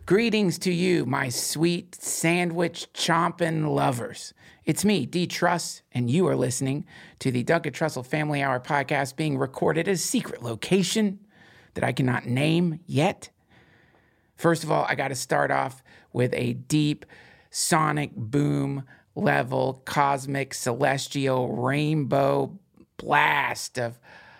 Greetings to you, my sweet sandwich chomping lovers. It's me, D. Truss, and you are listening to the Duncan Trussell Family Hour podcast being recorded at a secret location that I cannot name yet. First of all, I got to start off with a deep sonic boom level, cosmic, celestial, rainbow blast of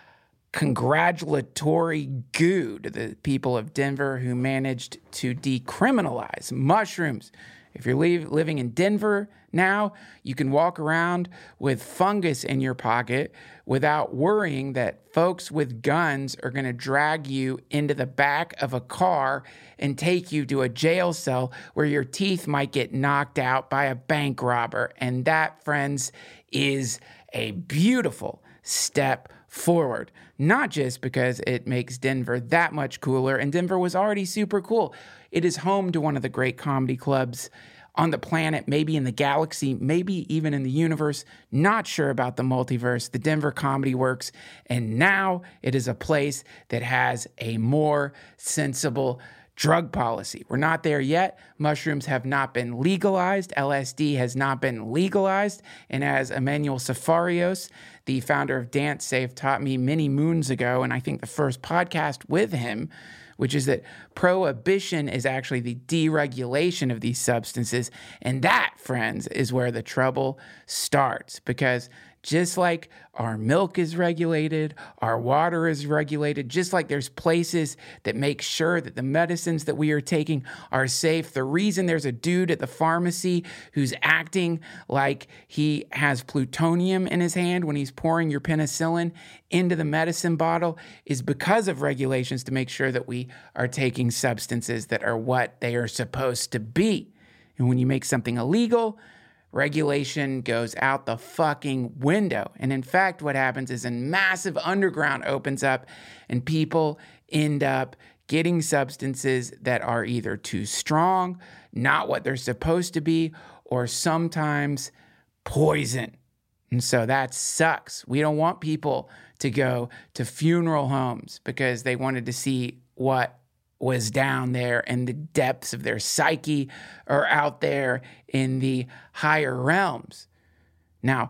congratulatory goo to the people of Denver who managed to decriminalize mushrooms. If you're living in Denver now, you can walk around with fungus in your pocket without worrying that folks with guns are going to drag you into the back of a car and take you to a jail cell where your teeth might get knocked out by a bank robber. And that, friends, is a beautiful step forward, not just because it makes Denver that much cooler, and Denver was already super cool. It is home to one of the great comedy clubs on the planet, maybe in the galaxy, maybe even in the universe. Not sure about the multiverse, the Denver Comedy Works, and now it is a place that has a more sensible drug policy. We're not there yet. Mushrooms have not been legalized. LSD has not been legalized. And as Emmanuel Safarios, the founder of Dance Safe, taught me many moons ago, and I think the first podcast with him, which is that prohibition is actually the deregulation of these substances. And that, friends, is where the trouble starts. Because just like our milk is regulated, our water is regulated, just like there's places that make sure that the medicines that we are taking are safe. The reason there's a dude at the pharmacy who's acting like he has plutonium in his hand when he's pouring your penicillin into the medicine bottle is because of regulations to make sure that we are taking substances that are what they are supposed to be. And when you make something illegal, regulation goes out the fucking window. And in fact, what happens is a massive underground opens up and people end up getting substances that are either too strong, not what they're supposed to be, or sometimes poison. And so that sucks. We don't want people to go to funeral homes because they wanted to see what was down there in the depths of their psyche or out there in the higher realms. Now,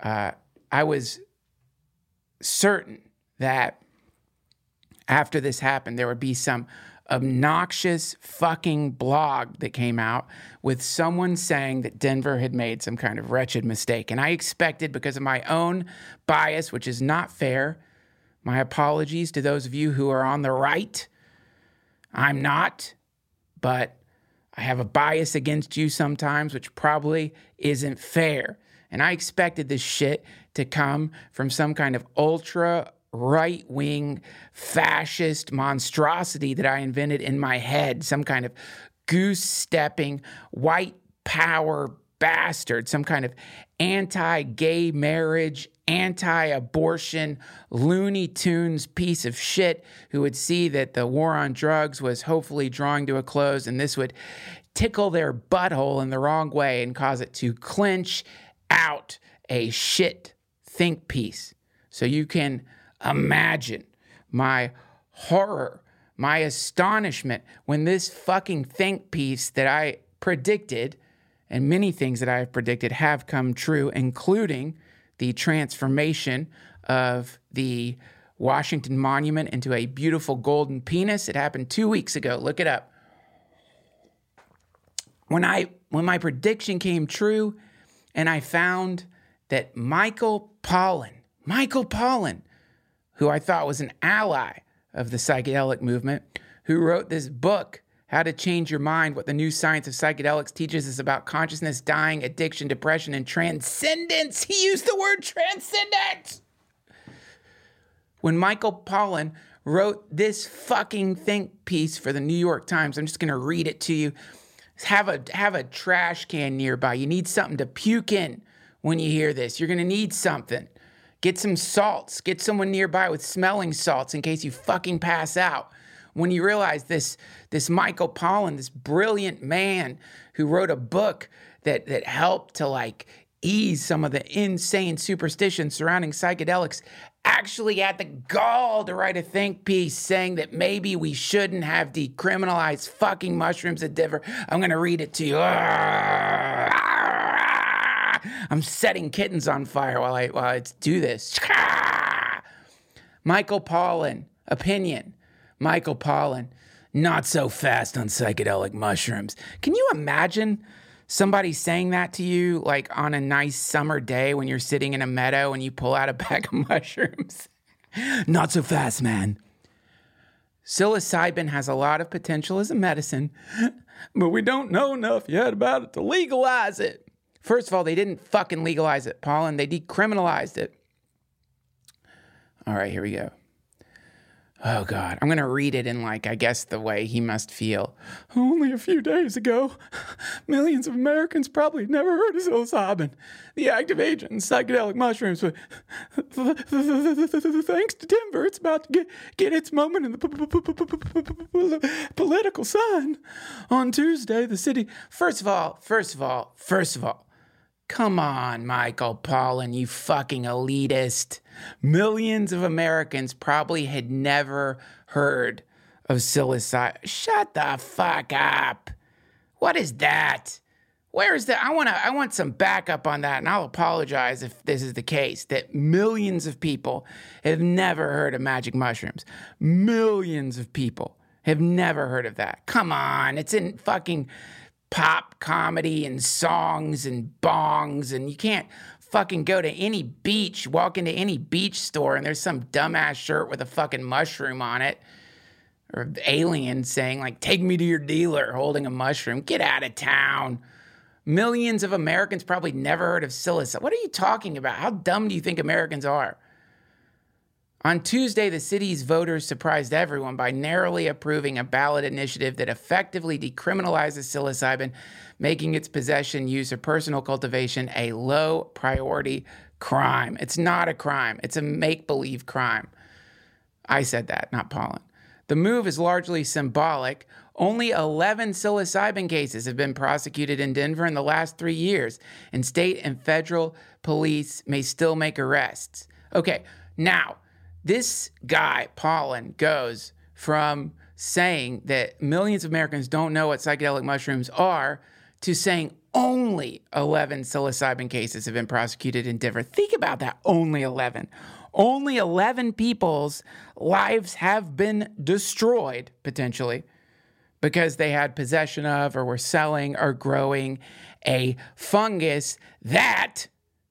I was certain that after this happened, there would be some obnoxious fucking blog that came out with someone saying that Denver had made some kind of wretched mistake. And I expected, because of my own bias, which is not fair, my apologies to those of you who are on the right. I'm not, but I have a bias against you sometimes, which probably isn't fair. And I expected this shit to come from some kind of ultra right-wing fascist monstrosity that I invented in my head, some kind of goose-stepping white power bastard, some kind of anti-gay marriage, anti-abortion, Looney Tunes piece of shit who would see that the war on drugs was hopefully drawing to a close, and this would tickle their butthole in the wrong way and cause it to clench out a shit think piece. So you can imagine my horror, my astonishment when this fucking think piece that I predicted, and many things that I have predicted have come true, including the transformation of the Washington Monument into a beautiful golden penis. It happened 2 weeks ago. Look it up. When my prediction came true and I found that Michael Pollan, who I thought was an ally of the psychedelic movement, who wrote this book, How to Change Your Mind, What the New Science of Psychedelics Teaches Us About Consciousness, Dying, Addiction, Depression, and Transcendence. He used the word transcendence. When Michael Pollan wrote this fucking think piece for the New York Times, I'm just going to read it to you. Have a trash can nearby. You need something to puke in when you hear this. You're going to need something. Get some salts. Get someone nearby with smelling salts in case you fucking pass out. When you realize this Michael Pollan, this brilliant man who wrote a book that helped to ease some of the insane superstitions surrounding psychedelics, actually had the gall to write a think piece saying that maybe we shouldn't have decriminalized fucking mushrooms at Denver. I'm going to read it to you. I'm setting kittens on fire while I do this. Michael Pollan, opinion. Michael Pollan, not so fast on psychedelic mushrooms. Can you imagine somebody saying that to you like on a nice summer day when you're sitting in a meadow and you pull out a bag of mushrooms? Not so fast, man. Psilocybin has a lot of potential as a medicine, but we don't know enough yet about it to legalize it. First of all, they didn't fucking legalize it, Pollan. They decriminalized it. All right, here we go. Oh, God. I'm going to read it in, I guess the way he must feel. Only a few days ago, millions of Americans probably never heard of psilocybin, the active agent in psychedelic mushrooms. But thanks to Denver, it's about to get its moment in the political sun. On Tuesday, the city... First of all, come on, Michael Pollan, you fucking elitist. Millions of Americans probably had never heard of psilocybin. Shut the fuck up. What is that? Where is that? I want some backup on that, and I'll apologize if this is the case, that millions of people have never heard of magic mushrooms. Millions of people have never heard of that. Come on, it's in fucking pop comedy and songs and bongs, and you can't fucking go to any beach, walk into any beach store, and there's some dumbass shirt with a fucking mushroom on it, or alien saying, take me to your dealer, holding a mushroom. Get out of town. Millions of Americans probably never heard of psilocybin. What are you talking about? How dumb do you think Americans are? On Tuesday, the city's voters surprised everyone by narrowly approving a ballot initiative that effectively decriminalizes psilocybin, making its possession, use, or personal cultivation a low-priority crime. It's not a crime. It's a make-believe crime. I said that, not Pollan. The move is largely symbolic. Only 11 psilocybin cases have been prosecuted in Denver in the last 3 years, and state and federal police may still make arrests. Okay, now... this guy, Pollan, goes from saying that millions of Americans don't know what psychedelic mushrooms are to saying only 11 psilocybin cases have been prosecuted in Denver. Think about that, only 11. Only 11 people's lives have been destroyed, potentially, because they had possession of or were selling or growing a fungus that...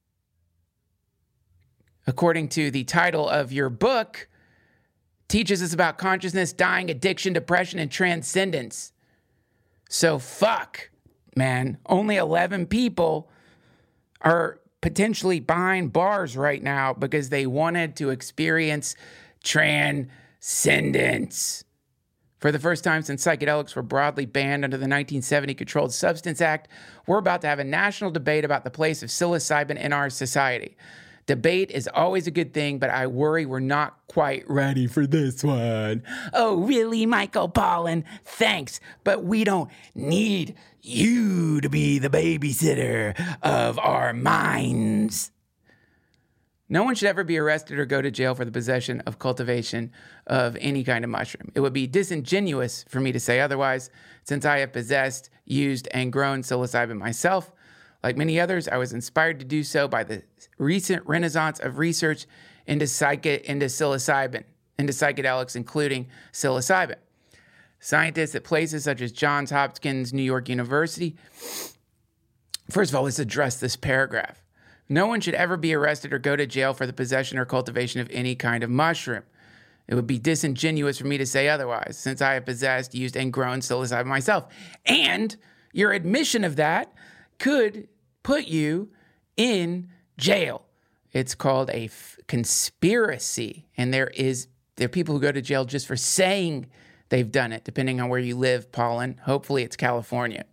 according to the title of your book, teaches us about consciousness, dying, addiction, depression, and transcendence. So fuck, man. Only 11 people are potentially behind bars right now because they wanted to experience transcendence. For the first time since psychedelics were broadly banned under the 1970 Controlled Substance Act, we're about to have a national debate about the place of psilocybin in our society. Debate is always a good thing, but I worry we're not quite ready for this one. Oh, really, Michael Pollan? Thanks, but we don't need you to be the babysitter of our minds. No one should ever be arrested or go to jail for the possession of cultivation of any kind of mushroom. It would be disingenuous for me to say otherwise, since I have possessed, used, and grown psilocybin myself. Like many others, I was inspired to do so by the recent renaissance of research into psilocybin, into psychedelics, including psilocybin. Scientists at places such as Johns Hopkins, New York University. First of all, let's address this paragraph. No one should ever be arrested or go to jail for the possession or cultivation of any kind of mushroom. It would be disingenuous for me to say otherwise, since I have possessed, used, and grown psilocybin myself. And your admission of that could put you in jail. It's called a conspiracy, and there are people who go to jail just for saying they've done it, depending on where you live, Pollan. Hopefully it's California.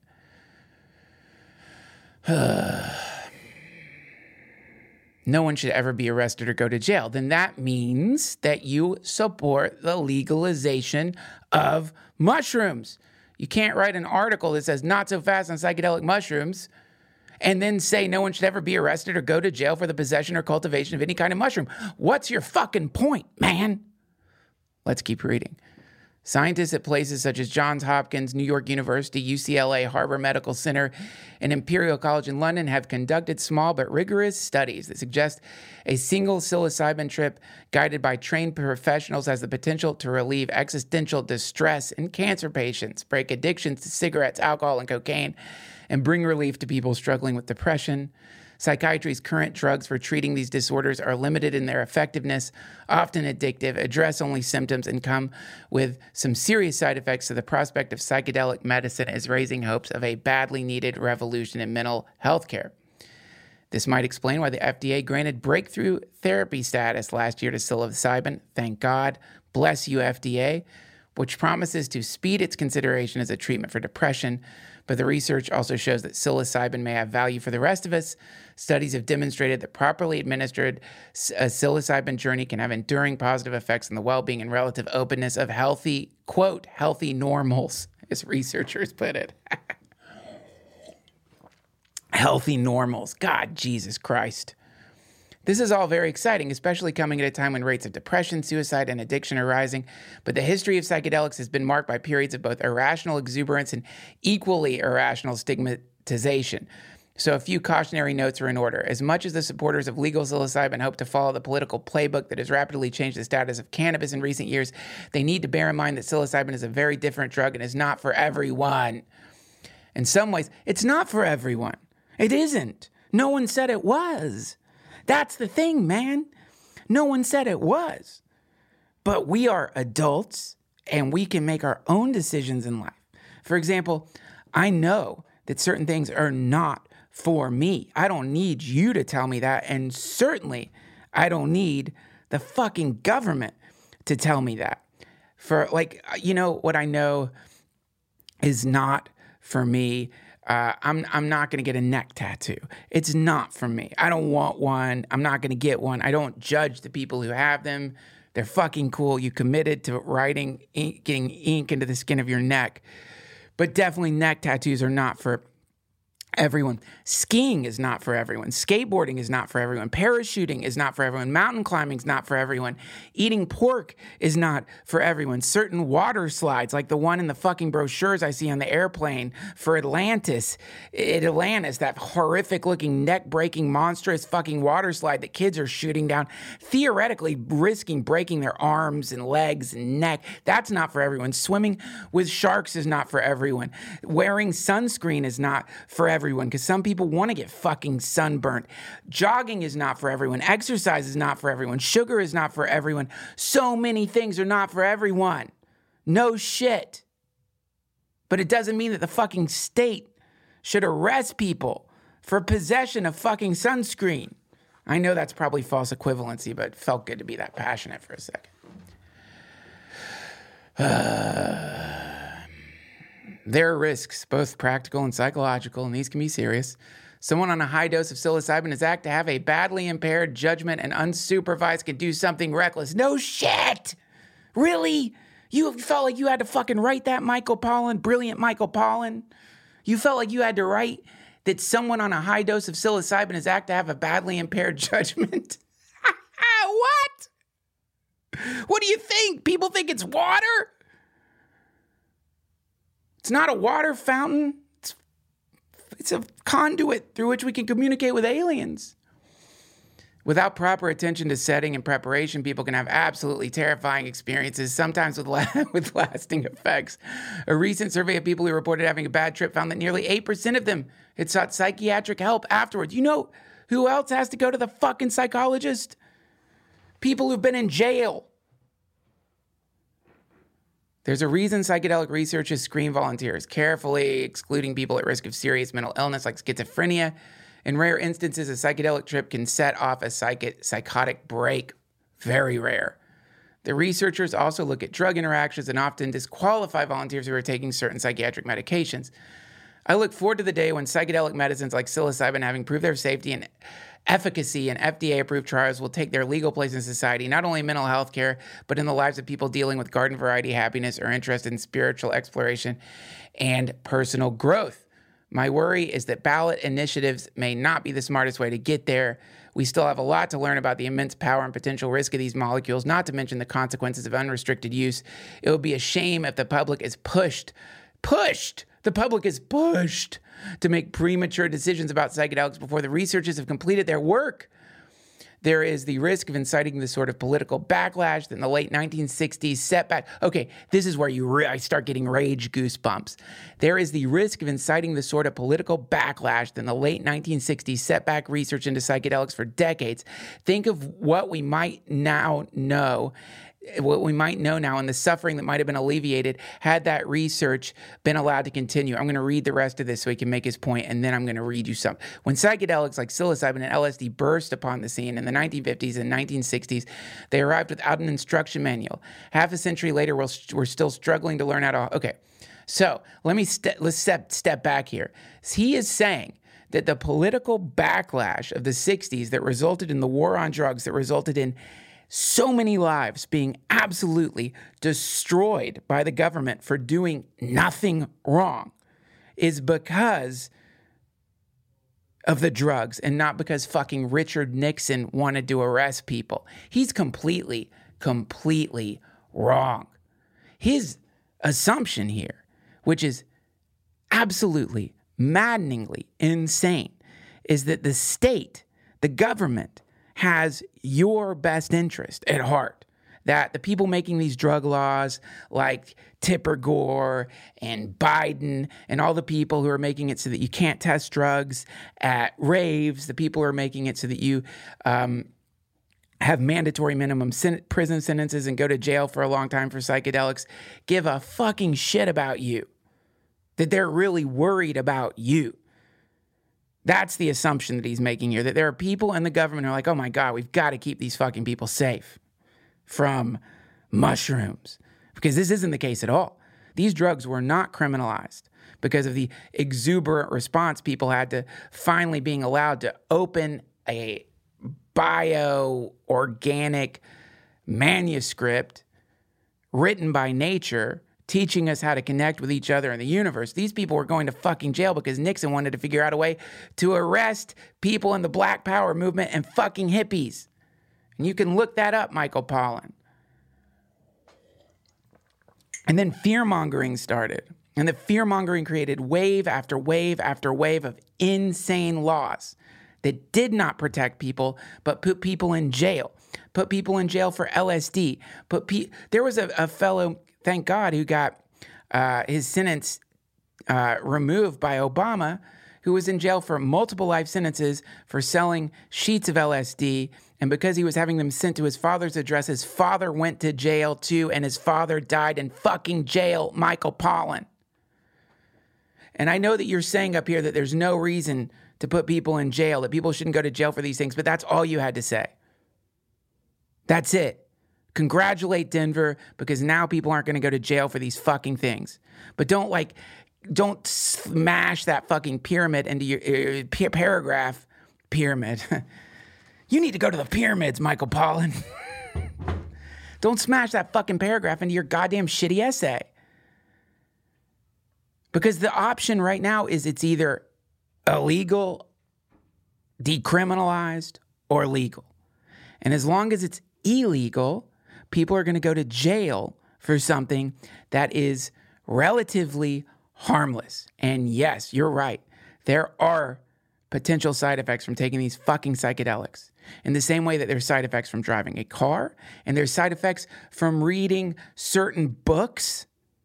No one should ever be arrested or go to jail. Then that means that you support the legalization of mushrooms. You can't write an article that says not so fast on psychedelic mushrooms and then say no one should ever be arrested or go to jail for the possession or cultivation of any kind of mushroom. What's your fucking point, man? Let's keep reading. Scientists at places such as Johns Hopkins, New York University, UCLA, Harvard Medical Center, and Imperial College in London have conducted small but rigorous studies that suggest a single psilocybin trip guided by trained professionals has the potential to relieve existential distress in cancer patients, break addictions to cigarettes, alcohol, and cocaine, and bring relief to people struggling with depression. Psychiatry's current drugs for treating these disorders are limited in their effectiveness, often addictive, address only symptoms, and come with some serious side effects. So the prospect of psychedelic medicine is raising hopes of a badly needed revolution in mental health care. This might explain why the FDA granted breakthrough therapy status last year to psilocybin. Thank God. Bless you, FDA, which promises to speed its consideration as a treatment for depression. But the research also shows that psilocybin may have value for the rest of us. Studies have demonstrated that properly administered a psilocybin journey can have enduring positive effects on the well-being and relative openness of healthy, quote, healthy normals, as researchers put it. Healthy normals. God, Jesus Christ. This is all very exciting, especially coming at a time when rates of depression, suicide, and addiction are rising. But the history of psychedelics has been marked by periods of both irrational exuberance and equally irrational stigmatization. So a few cautionary notes are in order. As much as the supporters of legal psilocybin hope to follow the political playbook that has rapidly changed the status of cannabis in recent years, they need to bear in mind that psilocybin is a very different drug and is not for everyone. In some ways, it's not for everyone. It isn't. No one said it was. That's the thing, man. No one said it was. But we are adults and we can make our own decisions in life. For example, I know that certain things are not for me. I don't need you to tell me that. And certainly, I don't need the fucking government to tell me that. For what I know is not for me. I'm not going to get a neck tattoo. It's not for me. I don't want one. I'm not going to get one. I don't judge the people who have them. They're fucking cool. You committed to getting ink into the skin of your neck. But definitely neck tattoos are not for everyone. Skiing is not for everyone. Skateboarding is not for everyone. Parachuting is not for everyone. Mountain climbing is not for everyone. Eating pork is not for everyone. Certain water slides, like the one in the fucking brochures I see on the airplane for Atlantis, that horrific looking neck-breaking, monstrous fucking water slide that kids are shooting down, theoretically risking breaking their arms and legs and neck. That's not for everyone. Swimming with sharks is not for everyone. Wearing sunscreen is not for everyone, because some people want to get fucking sunburnt. Jogging is not for everyone. Exercise is not for everyone. Sugar is not for everyone. So many things are not for everyone. No shit. But it doesn't mean that the fucking state should arrest people for possession of fucking sunscreen. I know that's probably false equivalency, but it felt good to be that passionate for a second. There are risks, both practical and psychological, and these can be serious. Someone on a high dose of psilocybin is apt to have a badly impaired judgment and unsupervised can do something reckless. No shit! Really? You felt like you had to fucking write that, Michael Pollan? Brilliant Michael Pollan? You felt like you had to write that someone on a high dose of psilocybin is apt to have a badly impaired judgment? What? What do you think? People think it's water? It's not a water fountain. It's a conduit through which we can communicate with aliens. Without proper attention to setting and preparation, people can have absolutely terrifying experiences, sometimes with lasting effects. A recent survey of people who reported having a bad trip found that nearly 8% of them had sought psychiatric help afterwards. You know who else has to go to the fucking psychologist? People who've been in jail. There's a reason psychedelic researchers screen volunteers, carefully excluding people at risk of serious mental illness like schizophrenia. In rare instances, a psychedelic trip can set off a psychotic break. Very rare. The researchers also look at drug interactions and often disqualify volunteers who are taking certain psychiatric medications. I look forward to the day when psychedelic medicines like psilocybin, having proved their safety and efficacy in FDA-approved trials, will take their legal place in society, not only in mental health care, but in the lives of people dealing with garden variety happiness or interested in spiritual exploration and personal growth. My worry is that ballot initiatives may not be the smartest way to get there. We still have a lot to learn about the immense power and potential risk of these molecules, not to mention the consequences of unrestricted use. It would be a shame if the public is pushed to make premature decisions about psychedelics before the researchers have completed their work. There is the risk of inciting the sort of political backlash that in the late 1960s setback. Okay, this is where I start getting rage goosebumps. There is the risk of inciting the sort of political backlash that in the late 1960s setback research into psychedelics for decades. Think of what we might know now and the suffering that might have been alleviated had that research been allowed to continue. I'm going to read the rest of this so he can make his point, and then I'm going to read you some. When psychedelics like psilocybin and LSD burst upon the scene in the 1950s and 1960s, they arrived without an instruction manual. Half a century later, we're still struggling to learn how to... Okay, so let's step back here. He is saying that the political backlash of the 60s that resulted in the war on drugs, that resulted in so many lives being absolutely destroyed by the government for doing nothing wrong, is because of the drugs and not because fucking Richard Nixon wanted to arrest people. He's completely wrong. His assumption here, which is absolutely maddeningly insane, is that the state, the government, has your best interest at heart. That the people making these drug laws, like Tipper Gore and Biden and all the people who are making it so that you can't test drugs at raves, the people who are making it so that you have mandatory minimum prison sentences and go to jail for a long time for psychedelics, give a fucking shit about you. That they're really worried about you. That's the assumption that he's making here, that there are people in the government who are like, oh my God, we've got to keep these fucking people safe from mushrooms. Because this isn't the case at all. These drugs were not criminalized because of the exuberant response people had to finally being allowed to open a bioorganic manuscript written by nature teaching us how to connect with each other in the universe. These people were going to fucking jail because Nixon wanted to figure out a way to arrest people in the Black Power movement and fucking hippies. And you can look that up, Michael Pollan. And then fear-mongering started. And the fear-mongering created wave after wave after wave of insane laws that did not protect people, but put people in jail. Put people in jail for LSD. There was a fellow, thank God, who got his sentence removed by Obama, who was in jail for multiple life sentences for selling sheets of LSD. And because he was having them sent to his father's address, his father went to jail too, and his father died in fucking jail, Michael Pollan. And I know that you're saying up here that there's no reason to put people in jail, that people shouldn't go to jail for these things, but that's all you had to say. That's it. Congratulate Denver, because now people aren't going to go to jail for these fucking things. But don't smash that fucking pyramid into your paragraph pyramid. You need to go to the pyramids, Michael Pollan. Don't smash that fucking paragraph into your goddamn shitty essay. Because the option right now is it's either illegal, decriminalized, or legal. And as long as it's illegal, people are going to go to jail for something that is relatively harmless. And yes, you're right. There are potential side effects from taking these fucking psychedelics. In the same way that there's side effects from driving a car, and there's side effects from reading certain books.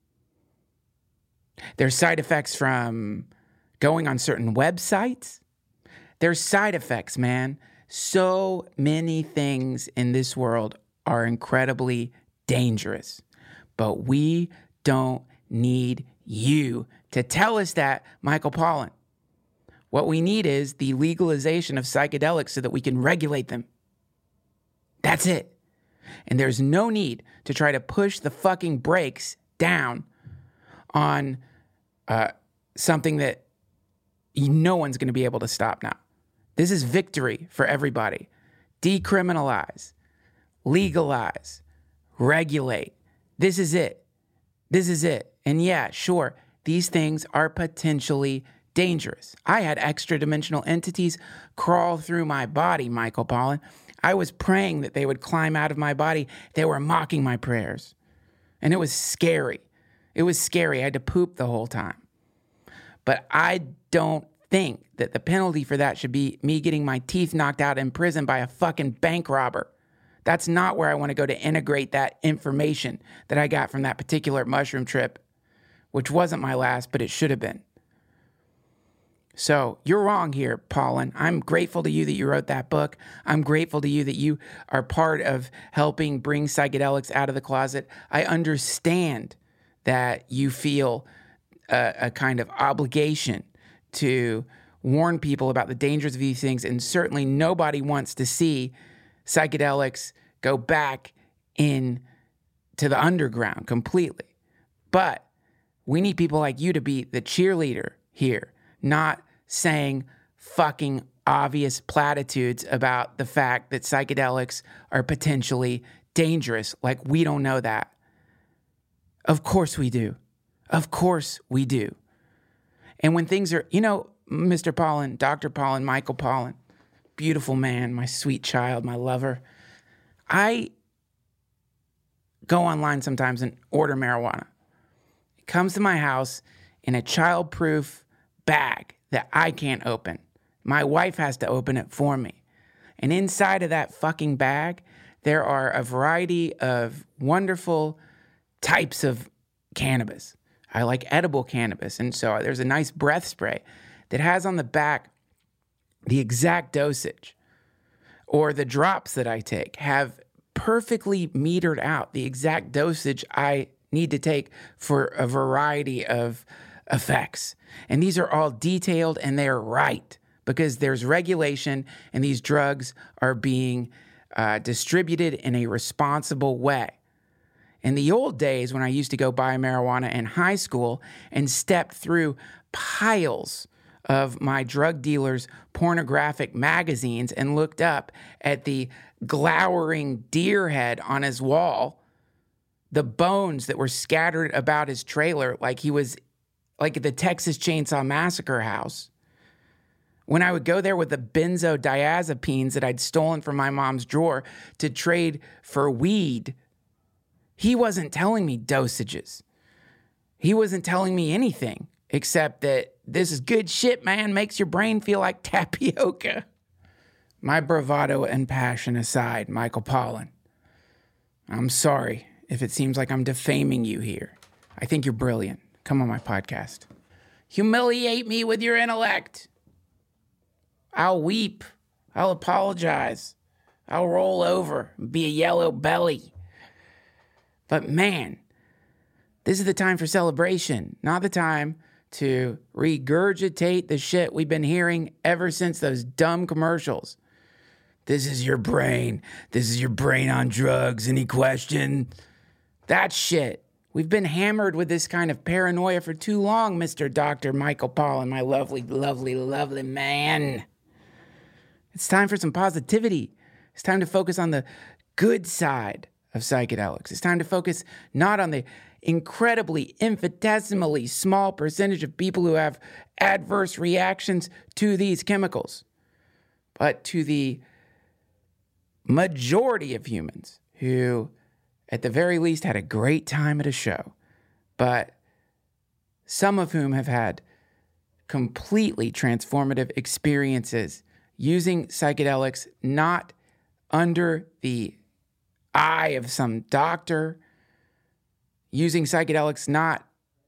There's side effects from going on certain websites. There's side effects, man. So many things in this world are incredibly dangerous. But we don't need you to tell us that, Michael Pollan. What we need is the legalization of psychedelics so that we can regulate them. That's it. And there's no need to try to push the fucking brakes down on something that no one's going to be able to stop now. This is victory for everybody. Decriminalize, legalize, regulate. This is it. This is it. And yeah, sure, these things are potentially dangerous. I had extra dimensional entities crawl through my body, Michael Pollan. I was praying that they would climb out of my body. They were mocking my prayers. And it was scary. It was scary. I had to poop the whole time. But I don't think that the penalty for that should be me getting my teeth knocked out in prison by a fucking bank robber. That's not where I want to go to integrate that information that I got from that particular mushroom trip, which wasn't my last, but it should have been. So you're wrong here, Pollan. I'm grateful to you that you wrote that book. I'm grateful to you that you are part of helping bring psychedelics out of the closet. I understand that you feel a kind of obligation to warn people about the dangers of these things, and certainly nobody wants to see psychedelics go back in to the underground completely. But we need people like you to be the cheerleader here, not saying fucking obvious platitudes about the fact that psychedelics are potentially dangerous. Like we don't know that. Of course we do. Of course we do. And when things are, Mr. Pollan, Dr. Pollan, Michael Pollan, beautiful man, my sweet child, my lover, I go online sometimes and order marijuana. It comes to my house in a child-proof bag that I can't open. My wife has to open it for me. And inside of that fucking bag, there are a variety of wonderful types of cannabis. I like edible cannabis. And so there's a nice breath spray that has on the back the exact dosage. Or the drops that I take have perfectly metered out the exact dosage I need to take for a variety of effects. And these are all detailed and they're right because there's regulation and these drugs are being distributed in a responsible way. In the old days when I used to go buy marijuana in high school and stepped through piles of my drug dealer's pornographic magazines and looked up at the glowering deer head on his wall, the bones that were scattered about his trailer like he was like the Texas Chainsaw Massacre house. When I would go there with the benzodiazepines that I'd stolen from my mom's drawer to trade for weed, he wasn't telling me dosages. He wasn't telling me anything except that this is good shit, man. Makes your brain feel like tapioca. My bravado and passion aside, Michael Pollan, I'm sorry if it seems like I'm defaming you here. I think you're brilliant. Come on my podcast. Humiliate me with your intellect. I'll weep. I'll apologize. I'll roll over and be a yellow belly. But man, this is the time for celebration, not the time to regurgitate the shit we've been hearing ever since those dumb commercials. This is your brain. This is your brain on drugs. Any question? That shit. We've been hammered with this kind of paranoia for too long, Mr. Dr. Michael Pollan, my lovely, lovely, lovely man. It's time for some positivity. It's time to focus on the good side of psychedelics. It's time to focus not on the incredibly, infinitesimally small percentage of people who have adverse reactions to these chemicals, but to the majority of humans who, at the very least, had a great time at a show, but some of whom have had completely transformative experiences using psychedelics, not under the eye of some doctor, using psychedelics not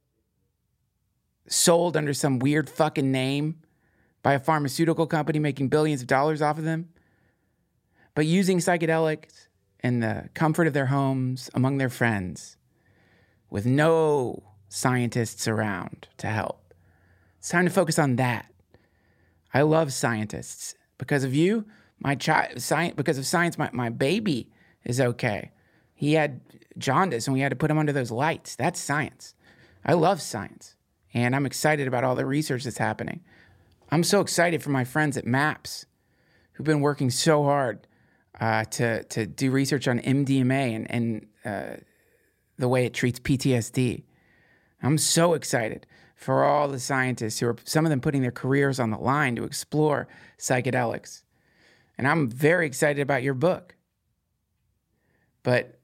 sold under some weird fucking name by a pharmaceutical company making billions of dollars off of them, but using psychedelics in the comfort of their homes, among their friends, with no scientists around to help. It's time to focus on that. I love scientists. Because of you, because of science, my baby is okay. He had jaundice and we had to put him under those lights. That's science. I love science. And I'm excited about all the research that's happening. I'm so excited for my friends at MAPS who've been working so hard to do research on MDMA and the way it treats PTSD. I'm so excited for all the scientists who are, some of them putting their careers on the line to explore psychedelics. And I'm very excited about your book. But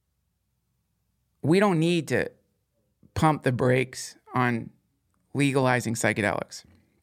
we don't need to pump the brakes on legalizing psychedelics.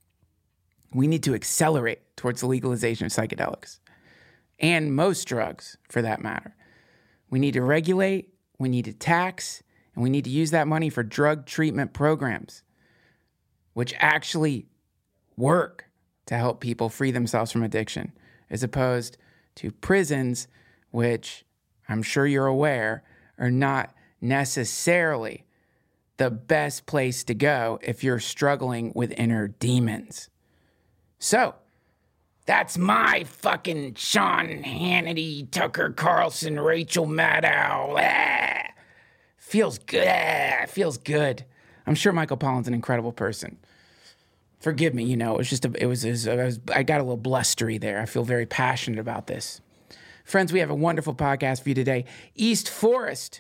We need to accelerate towards the legalization of psychedelics and most drugs, for that matter. We need to regulate, we need to tax, and we need to use that money for drug treatment programs, which actually work to help people free themselves from addiction, as opposed to prisons, which I'm sure you're aware are not necessarily the best place to go if you're struggling with inner demons. So, that's my fucking Sean Hannity, Tucker Carlson, Rachel Maddow. Feels good. Feels good. I'm sure Michael Pollan's an incredible person. Forgive me, it was just I got a little blustery there. I feel very passionate about this. Friends, we have a wonderful podcast for you today. East Forest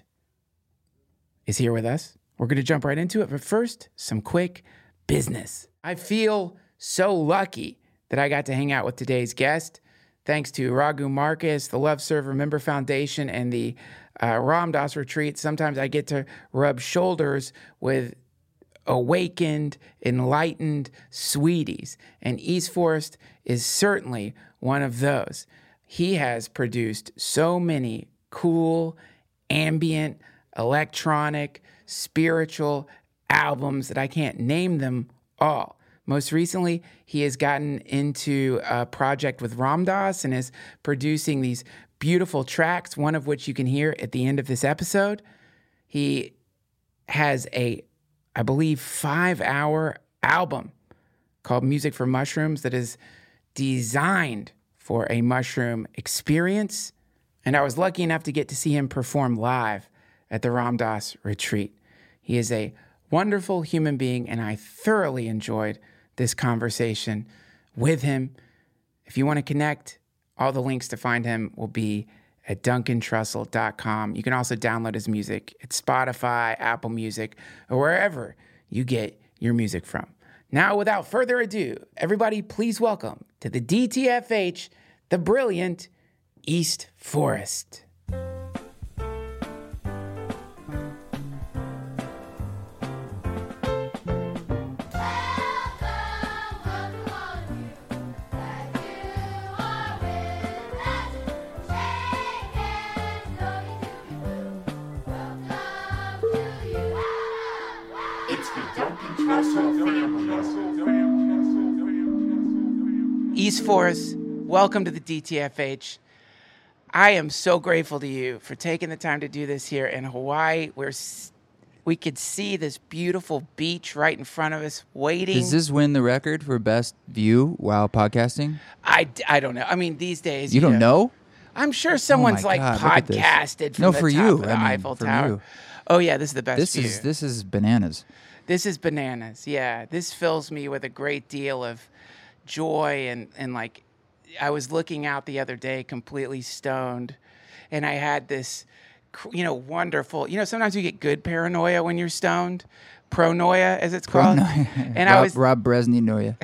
is here with us. We're going to jump right into it, but first, some quick business. I feel so lucky that I got to hang out with today's guest. Thanks to Raghu Marcus, the Love Serve Remember Foundation, and the Ram Dass Retreat. Sometimes I get to rub shoulders with awakened, enlightened sweeties, and East Forest is certainly one of those. He has produced so many cool, ambient, electronic, spiritual albums that I can't name them all. Most recently, he has gotten into a project with Ram Dass and is producing these beautiful tracks, one of which you can hear at the end of this episode. He has I believe, 5-hour album called Music for Mushrooms that is designed for a mushroom experience. And I was lucky enough to get to see him perform live at the Ram Dass Retreat. He is a wonderful human being, and I thoroughly enjoyed this conversation with him. If you want to connect, all the links to find him will be at duncantrussell.com. You can also download his music at Spotify, Apple Music, or wherever you get your music from. Now, without further ado, everybody please welcome to the DTFH, the brilliant East Forest. East Forest, welcome to the DTFH. I am so grateful to you for taking the time to do this here in Hawaii, where we could see this beautiful beach right in front of us waiting. Does this win the record for best view while podcasting? I don't know. I mean, these days... You don't know? I'm sure someone's podcasted from the top of the Eiffel Tower. You. Oh, yeah, this is the best view. This is bananas. This is bananas, yeah. This fills me with a great deal of joy and like, I was looking out the other day completely stoned, and I had this, wonderful, sometimes you get good paranoia when you're stoned, pronoia as it's called. And Rob Bresney noia.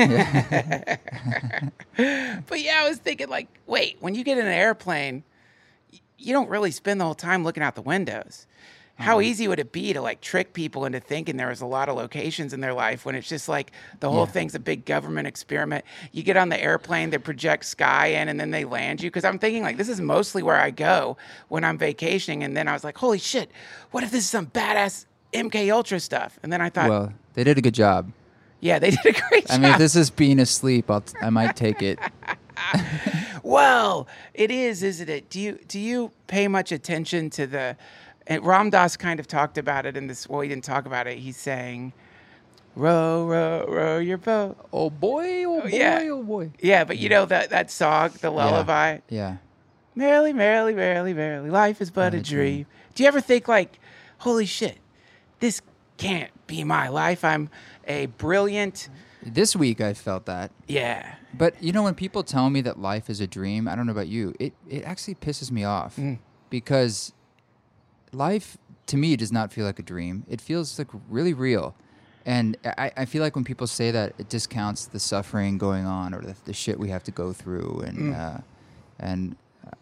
But yeah, I was thinking like, wait, when you get in an airplane, you don't really spend the whole time looking out the windows. How easy would it be to like trick people into thinking there was a lot of locations in their life when it's just like the whole thing's a big government experiment? You get on the airplane, they project sky in, and then they land you. Because I'm thinking like, this is mostly where I go when I'm vacationing. And then I was like, holy shit, what if this is some badass MK Ultra stuff? And then I thought, well, they did a good job. Yeah, they did a great job. I mean, if this is being asleep, I might take it. Well, it is, isn't it? Do you pay much attention to the... And Ram Dass kind of talked about it in this. Well, he didn't talk about it. He's saying, "Row, row, row your boat." Oh boy! Oh boy! Yeah. Oh boy! Yeah, but you know that song, the lullaby. Yeah. Merrily, merrily, merrily, merrily, life is but a dream. Do you ever think like, "Holy shit, this can't be my life. I'm a brilliant." This week I felt that. Yeah. But when people tell me that life is a dream, I don't know about you. It actually pisses me off because life, to me, does not feel like a dream. It feels like really real. And I feel like when people say that, it discounts the suffering going on or the shit we have to go through. And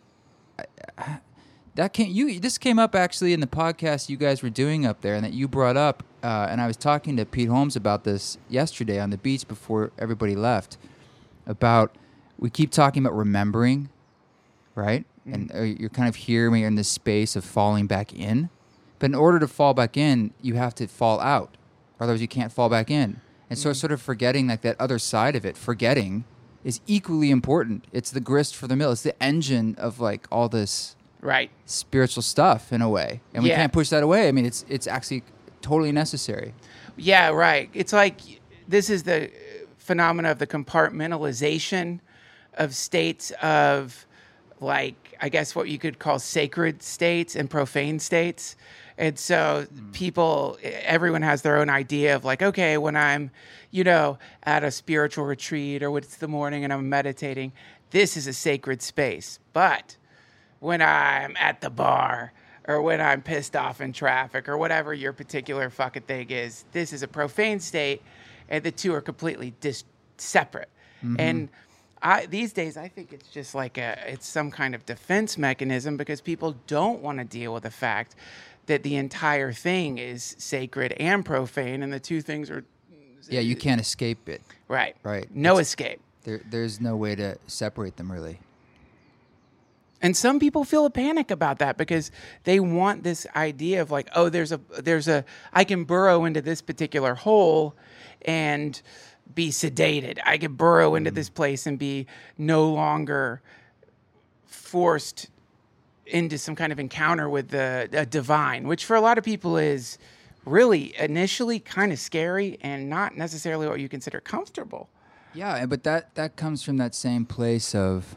this came up actually in the podcast you guys were doing up there, and that you brought up. And I was talking to Pete Holmes about this yesterday on the beach before everybody left. About we keep talking about remembering, right? And you're kind of here when you're in this space of falling back in. But in order to fall back in, you have to fall out. Otherwise, you can't fall back in. And so sort of forgetting like that other side of it, forgetting is equally important. It's the grist for the mill. It's the engine of like all this Right. spiritual stuff in a way. And we can't push that away. I mean, it's actually totally necessary. Yeah, right. It's like this is the phenomena of the compartmentalization of states of, like, I guess what you could call sacred states and profane states. And so everyone has their own idea of like, okay, when I'm, at a spiritual retreat or when it's the morning and I'm meditating, this is a sacred space. But when I'm at the bar or when I'm pissed off in traffic or whatever your particular fucking thing is, this is a profane state, and the two are completely separate. And these days, I think it's just like it's some kind of defense mechanism because people don't want to deal with the fact that the entire thing is sacred and profane, and the two things are... Yeah, you can't escape it. Right. Right. No escape. There's no way to separate them, really. And some people feel a panic about that because they want this idea of like, oh, I can burrow into this particular hole and be sedated. I can burrow into this place and be no longer forced into some kind of encounter with the divine, which for a lot of people is really initially kind of scary and not necessarily what you consider comfortable. Yeah, but that comes from that same place of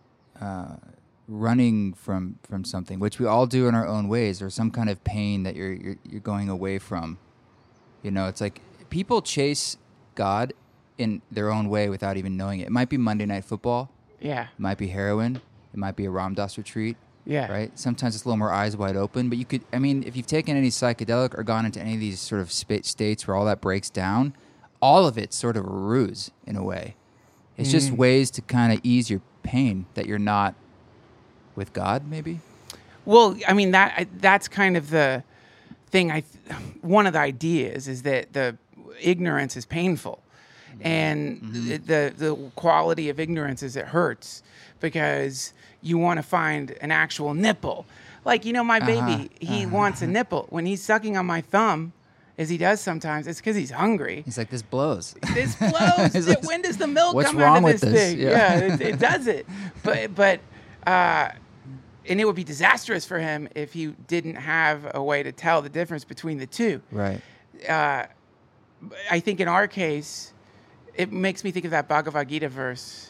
running from something, which we all do in our own ways, or some kind of pain that you're going away from. It's like people chase God in their own way without even knowing it. It might be Monday Night Football. Yeah. It might be heroin. It might be a Ram Dass retreat. Yeah. Right? Sometimes it's a little more eyes wide open, but if you've taken any psychedelic or gone into any of these sort of states where all that breaks down, all of it's sort of a ruse in a way. It's just ways to kind of ease your pain that you're not with God, maybe? Well, I mean, that's kind of the thing. One of the ideas is that the ignorance is painful. And the quality of ignorance is it hurts because you want to find an actual nipple. Like, my baby, he wants a nipple. When he's sucking on my thumb, as he does sometimes, it's because he's hungry. He's like, this blows. This blows. When does the milk What's come wrong out of with this this? thing? Yeah. It does it. But and it would be disastrous for him if he didn't have a way to tell the difference between the two. Right. I think in our case, it makes me think of that Bhagavad Gita verse.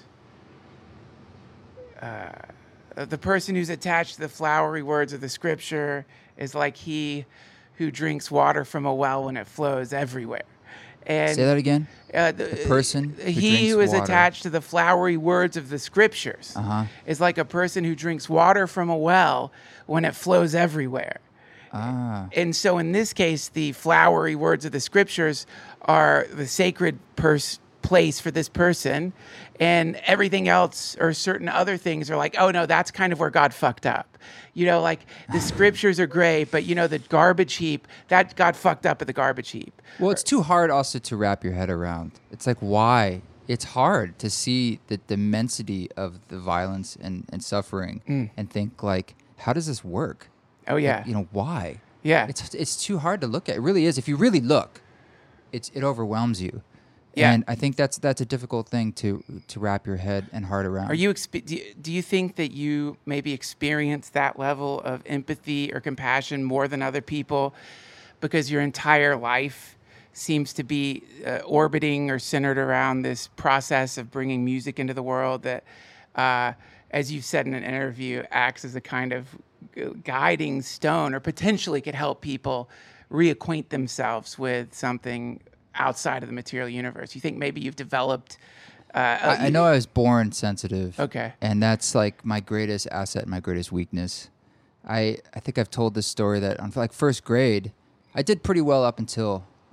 The person who's attached to the flowery words of the scripture is like he who drinks water from a well when it flows everywhere. And say that again. The person who is water. attached to the flowery words of the scriptures is like a person who drinks water from a well when it flows everywhere. And so in this case, the flowery words of the scriptures are the sacred place for this person, and everything else or certain other things are like, oh no, that's kind of where God fucked up. Like the scriptures are great, but the garbage heap, that God fucked up at the garbage heap. Well, it's too hard also to wrap your head around. It's like, why? It's hard to see the immensity of the violence and suffering and think like, how does this work? Oh yeah. Like, why? Yeah. It's too hard to look at. It really is. If you really look, it overwhelms you. Yeah. And I think that's a difficult thing to wrap your head and heart around. Do you think that you maybe experience that level of empathy or compassion more than other people because your entire life seems to be orbiting or centered around this process of bringing music into the world that, as you've said in an interview, acts as a kind of guiding stone or potentially could help people reacquaint themselves with something outside of the material universe? You think maybe you've developed... I know I was born sensitive. Okay. And that's like my greatest asset, my greatest weakness. I think I've told this story that on like first grade, I did pretty well up until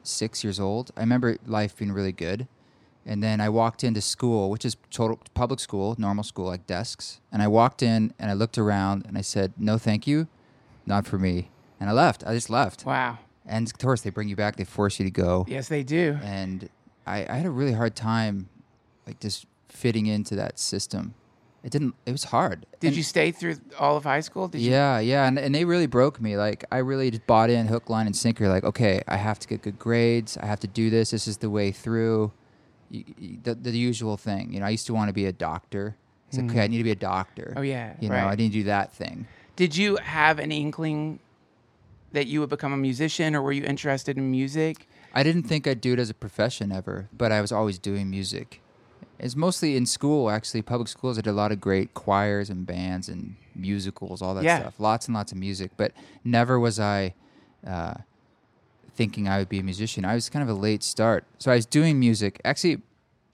6 years old. I remember life being really good. And then I walked into school, which is total public school, normal school, like desks. And I walked in and I looked around and I said, no, thank you. Not for me. And I left. I just left. Wow. And of course, they bring you back. They force you to go. Yes, they do. And I had a really hard time, like, just fitting into that system. It was hard. Did you stay through all of high school? Yeah. And they really broke me. Like, I really just bought in hook, line, and sinker. Like, okay, I have to get good grades. I have to do this. This is the way through. The usual thing. You know, I used to want to be a doctor. It's like, okay, I need to be a doctor. Oh, yeah. You know, I need to do that thing. Did you have an inkling that you would become a musician, or were you interested in music? I didn't think I'd do it as a profession ever, but I was always doing music. It's mostly in school, actually. Public schools, I did a lot of great choirs and bands and musicals, all that stuff. Lots and lots of music, but never was I thinking I would be a musician. I was kind of a late start. So I was doing music. Actually,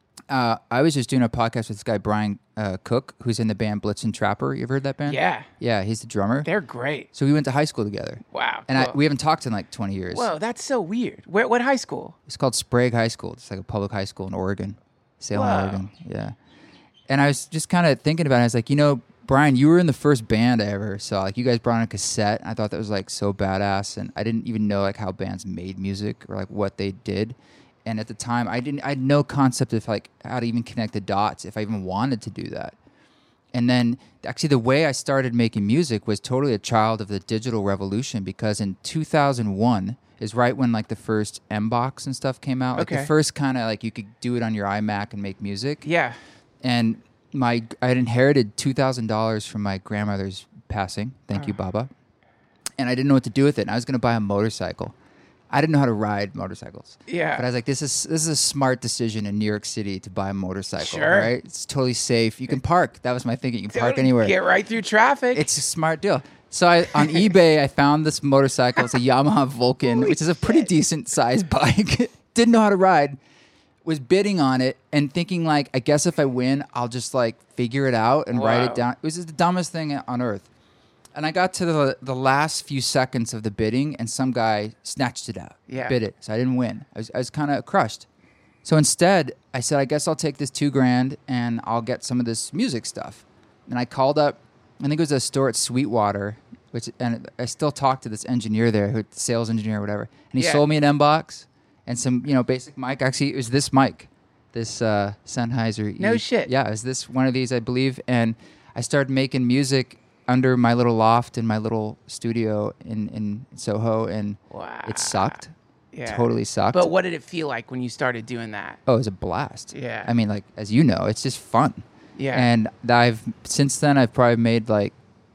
I was just doing a podcast with this guy, Brian Cook, who's in the band Blitzen Trapper. You ever heard that band? Yeah. Yeah, he's the drummer. They're great. So we went to high school together. Wow. And cool. we haven't talked in like 20 years. Whoa, that's so weird. What high school? It's called Sprague High School. It's like a public high school in Oregon. Salem, Wow. Oregon. Yeah. And I was just kind of thinking about it. I was like, you know, Brian, you were in the first band I ever saw. Like, you guys brought on a cassette. I thought that was like so badass. And I didn't even know like how bands made music or like what they did. And at the time, I had no concept of like how to even connect the dots if I even wanted to do that. And then actually the way I started making music was totally a child of the digital revolution, because in 2001 is right when like the first M-Box and stuff came out. Like the first kind of like you could do it on your iMac and make music. Yeah. And I had inherited $2,000 from my grandmother's passing. Thank you, Baba. And I didn't know what to do with it. And I was going to buy a motorcycle. I didn't know how to ride motorcycles. Yeah. But I was like, this is a smart decision in New York City to buy a motorcycle. Sure. Right? It's totally safe. You can park. That was my thinking. You can park anywhere. Get right through traffic. It's a smart deal. So on eBay, I found this motorcycle. It's a Yamaha Vulcan, which is a pretty decent sized bike. Didn't know how to ride. Was bidding on it and thinking like, I guess if I win, I'll just like figure it out and write it down. It was just the dumbest thing on earth. And I got to the last few seconds of the bidding, and some guy snatched it out, bid it. So I didn't win. I was kind of crushed. So instead, I said, I guess I'll take this $2,000 and I'll get some of this music stuff. And I called up, I think it was a store at Sweetwater, and I still talk to this engineer there, sales engineer or whatever. And he sold me an M-Box and some, basic mic. Actually, it was this mic, this Sennheiser. No shit. Yeah, it was this one of these, I believe. And I started making music under my little loft in my little studio in Soho, and it sucked. Yeah. Totally sucked. But what did it feel like when you started doing that? Oh, it was a blast. Yeah. I mean, like, as you know, it's just fun. Yeah. And since then, I've probably made like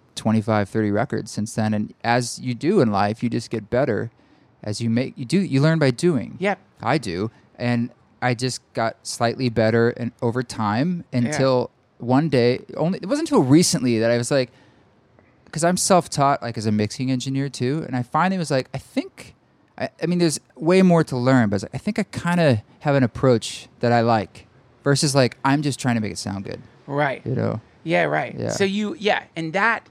25, 30 records since then. And as you do in life, you just get better as you learn by doing. Yep. I do. And I just got slightly better and over time until one day, it wasn't until recently that I was like, because I'm self-taught, like as a mixing engineer too, and I finally was like, I mean, there's way more to learn, but I think I kind of have an approach that I like, versus like I'm just trying to make it sound good. Right. Yeah. Right. Yeah. So and that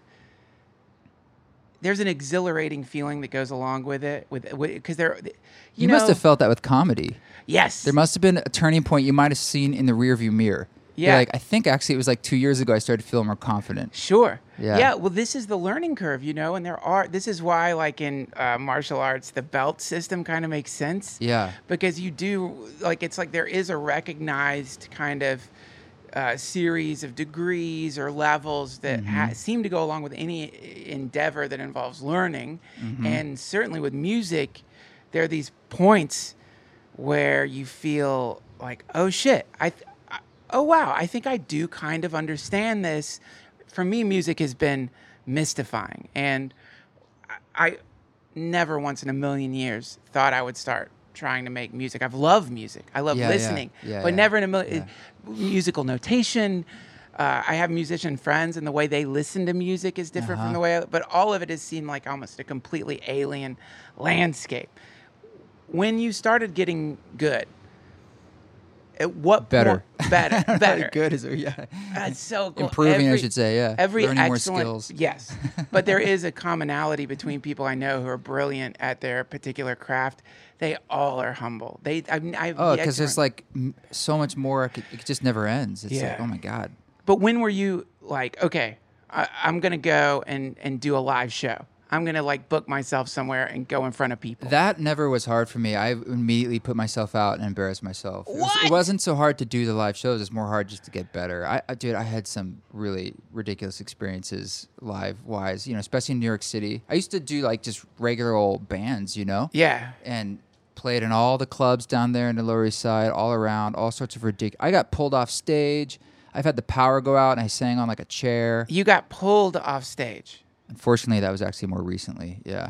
there's an exhilarating feeling that goes along with it, because you must have felt that with comedy. Yes. There must have been a turning point you might have seen in the rearview mirror. Yeah. You're like, I think actually it was like 2 years ago I started to feel more confident. Sure. Yeah. Yeah. Well, this is the learning curve, and this is why, like in martial arts, the belt system kind of makes sense. Yeah. Because you do, like, it's like there is a recognized kind of series of degrees or levels that seem to go along with any endeavor that involves learning. Mm-hmm. And certainly with music, there are these points where you feel like, oh shit, oh wow, I think I do kind of understand this. For me, music has been mystifying, and I never once in a million years thought I would start trying to make music. I've loved music. I love listening, but never in a million. Musical notation. I have musician friends, and the way they listen to music is different from the way. But all of it has seemed like almost a completely alien landscape. When you started getting good, at what better? better. Good is yeah. That's so cool. Improving, I should say. Yeah. Every Learning more excellent, skills. yes. But there is a commonality between people I know who are brilliant at their particular craft. They all are humble. Because there's like so much more. It just never ends. It's like, oh my God. But when were you like, okay, I'm gonna go and do a live show. I'm gonna like book myself somewhere and go in front of people. That never was hard for me. I immediately put myself out and embarrassed myself. What? It wasn't so hard to do the live shows. It's more hard just to get better. I had some really ridiculous experiences live-wise, especially in New York City. I used to do like just regular old bands, Yeah. and played in all the clubs down there in the Lower East Side, all around, all sorts of ridiculous. I got pulled off stage. I've had the power go out and I sang on like a chair. You got pulled off stage. Unfortunately, that was actually more recently. Yeah.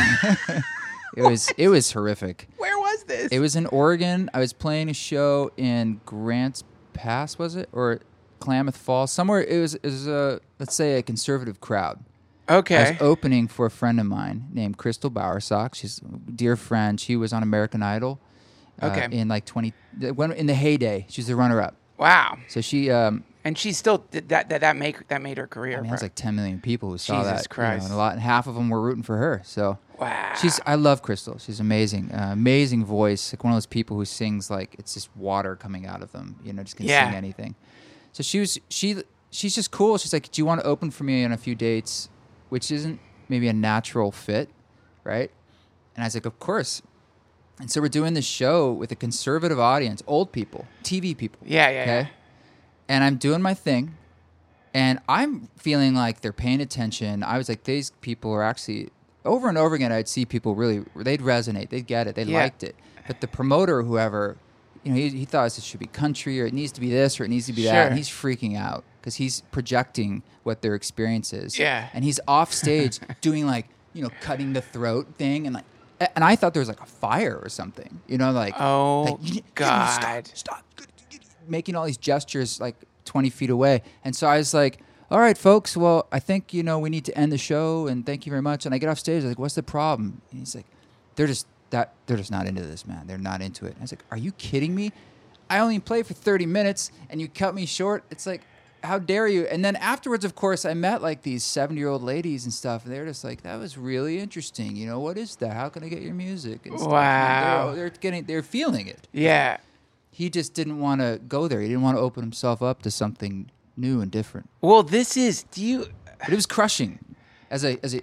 It was horrific. Where was this? It was in Oregon. I was playing a show in Grants Pass, was it? Or Klamath Falls? Somewhere. It was let's say a conservative crowd. Okay. I was opening for a friend of mine named Crystal Bowersock. She's a dear friend. She was on American Idol. Okay. In like in the heyday. She's the runner-up. Wow. So she and she still that made her career. I mean, there's like 10 million people who saw Jesus that. Christ. And half of them were rooting for her. So wow. I love Crystal. She's amazing. Amazing voice. Like one of those people who sings like it's just water coming out of them. Just can sing anything. So she's just cool. She's like, do you want to open for me on a few dates? Which isn't maybe a natural fit, right? And I was like, of course. And so we're doing this show with a conservative audience, old people, TV people. Yeah. And I'm doing my thing, and I'm feeling like they're paying attention. I was like, these people are actually, over and over again, I'd see people really, they'd resonate, they'd get it, they liked it. But the promoter or whoever, he thought it should be country, or it needs to be this, or it needs to be that, and he's freaking out because he's projecting what their experience is. Yeah. And he's off stage doing like, cutting the throat thing, and I thought there was like a fire or something, like, oh, God. Stop. Making all these gestures like 20 feet away. And so I was like, all right, folks, well, I think, we need to end the show, and thank you very much. And I get off stage, I'm like, what's the problem? And he's like, they're just not into this, man. They're not into it. And I was like, are you kidding me? I only played for 30 minutes and you cut me short. It's like, how dare you? And then afterwards, of course, I met like these 70-year-old ladies and stuff, and they're just like, that was really interesting. What is that? How can I get your music? And stuff. Wow. And they're feeling it. Yeah. He just didn't want to go there. He didn't want to open himself up to something new and different. Well, But it was crushing, as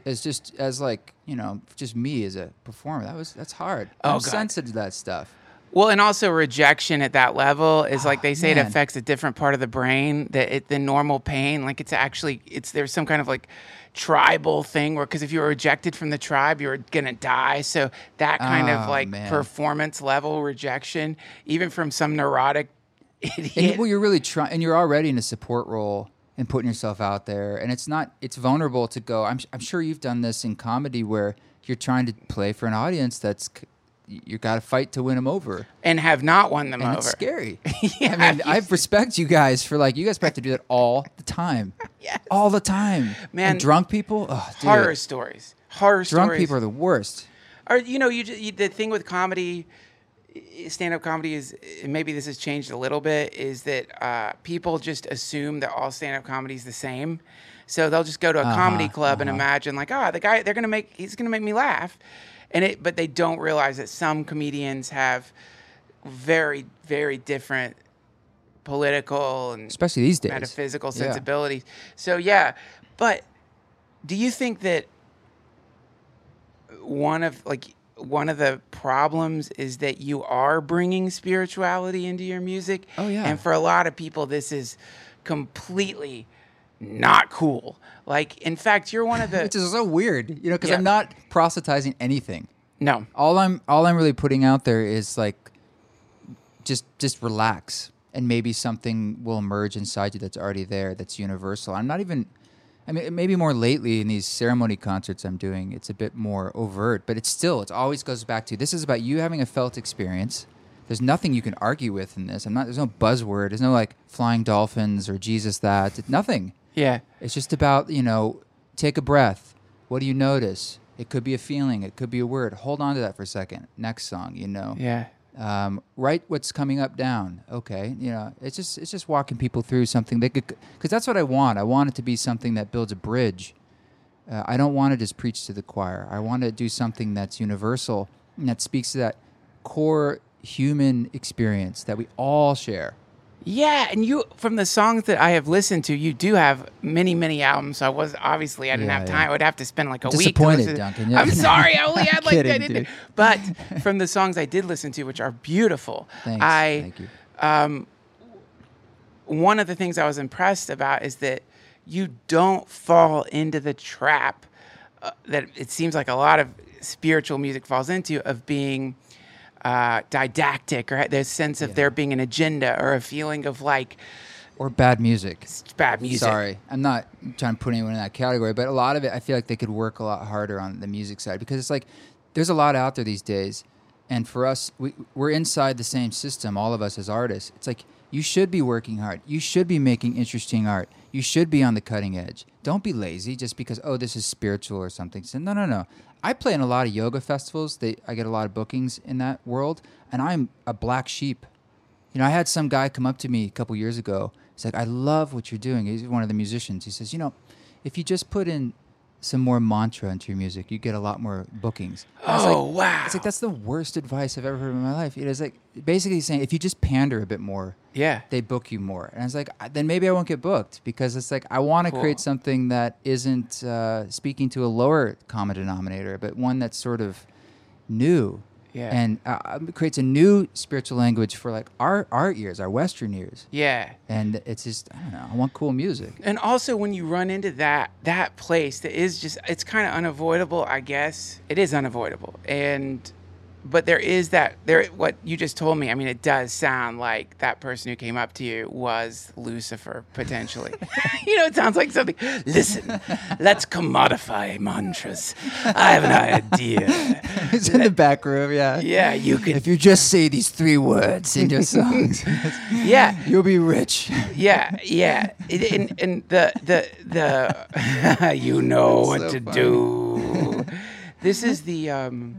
just me as a performer. That's hard. I'm sensitive to that stuff. Well, and also rejection at that level is like they say man. it affects a different part of the brain the normal pain. Like there's some kind of like tribal thing because if you were rejected from the tribe, you were going to die. So that kind of like performance level rejection, even from some neurotic idiot. And, you're really trying, and you're already in a support role and putting yourself out there. And it's vulnerable to go. I'm sure you've done this in comedy where you're trying to play for an audience you got to fight to win them over. And have not won them over. It's scary. Yeah, I respect you guys for you guys have to do that all the time. Yes. All the time. Man. And drunk people, horror stories. Drunk people are the worst. Or, the thing with comedy, stand-up comedy is, maybe this has changed a little bit, is that people just assume that all stand-up comedy is the same. So they'll just go to a comedy club and imagine the guy, he's going to make me laugh. But they don't realize that some comedians have very, very different political and especially these days metaphysical sensibilities. So yeah, but do you think that one of the problems is that you are bringing spirituality into your music? Oh yeah. And for a lot of people, this is completely not cool. Like, in fact, you're one of the... Which is so weird, because I'm not proselytizing anything. No. All I'm really putting out there is like, just relax, and maybe something will emerge inside you that's already there, that's universal. I'm not even... maybe more lately in these ceremony concerts I'm doing, it's a bit more overt, but it always goes back to, this is about you having a felt experience. There's nothing you can argue with in this. There's no buzzword. There's no like flying dolphins or Jesus that. Nothing. Yeah. It's just about, take a breath. What do you notice? It could be a feeling. It could be a word. Hold on to that for a second. Next song, Yeah. Write what's coming up down. Okay, it's just walking people through something they could, because that's what I want. I want it to be something that builds a bridge. I don't want to just preach to the choir. I want to do something that's universal and that speaks to that core human experience that we all share. Yeah, and you, from the songs that I have listened to, you do have many, many albums. So I didn't have time. I would have to spend like a week. Disappointed, Duncan. Yeah. I'm sorry, I only had like Kidding, that. dude. But from the songs I did listen to, which are beautiful, Thanks. Thank you. One of the things I was impressed about is that you don't fall into the trap that it seems like a lot of spiritual music falls into, of being didactic, or there's sense of there being an agenda or a feeling of like, or bad music. Bad music. Sorry, I'm not trying to put anyone in that category, but a lot of it, I feel like they could work a lot harder on the music side, because it's like there's a lot out there these days, and for us, we're inside the same system. All of us as artists, it's like you should be working hard. You should be making interesting art. You should be on the cutting edge. Don't be lazy just because this is spiritual or something. So no. I play in a lot of yoga festivals. I get a lot of bookings in that world, and I'm a black sheep. I had some guy come up to me a couple years ago. He's like, I love what you're doing. He's one of the musicians. He says, if you just put in some more mantra into your music, you get a lot more bookings. Wow. It's like, that's the worst advice I've ever heard in my life. It is like basically saying, if you just pander a bit more, they book you more. And I was like, then maybe I won't get booked, because it's like, I want to create something that isn't speaking to a lower common denominator, but one that's sort of new. Yeah. And creates a new spiritual language for like our ears, our Western ears. Yeah. And it's just, I don't know, I want cool music. And also when you run into that place that is just, it's kind of unavoidable, I guess. It is unavoidable. But there is what you just told me. I mean, it does sound like that person who came up to you was Lucifer, potentially. It sounds like something. Listen, let's commodify mantras. I have an idea. It's in the back room, yeah. Yeah, you could. If you just say these 3 words in your songs, you'll be rich. Yeah. And the you know what so to funny. Do. This is the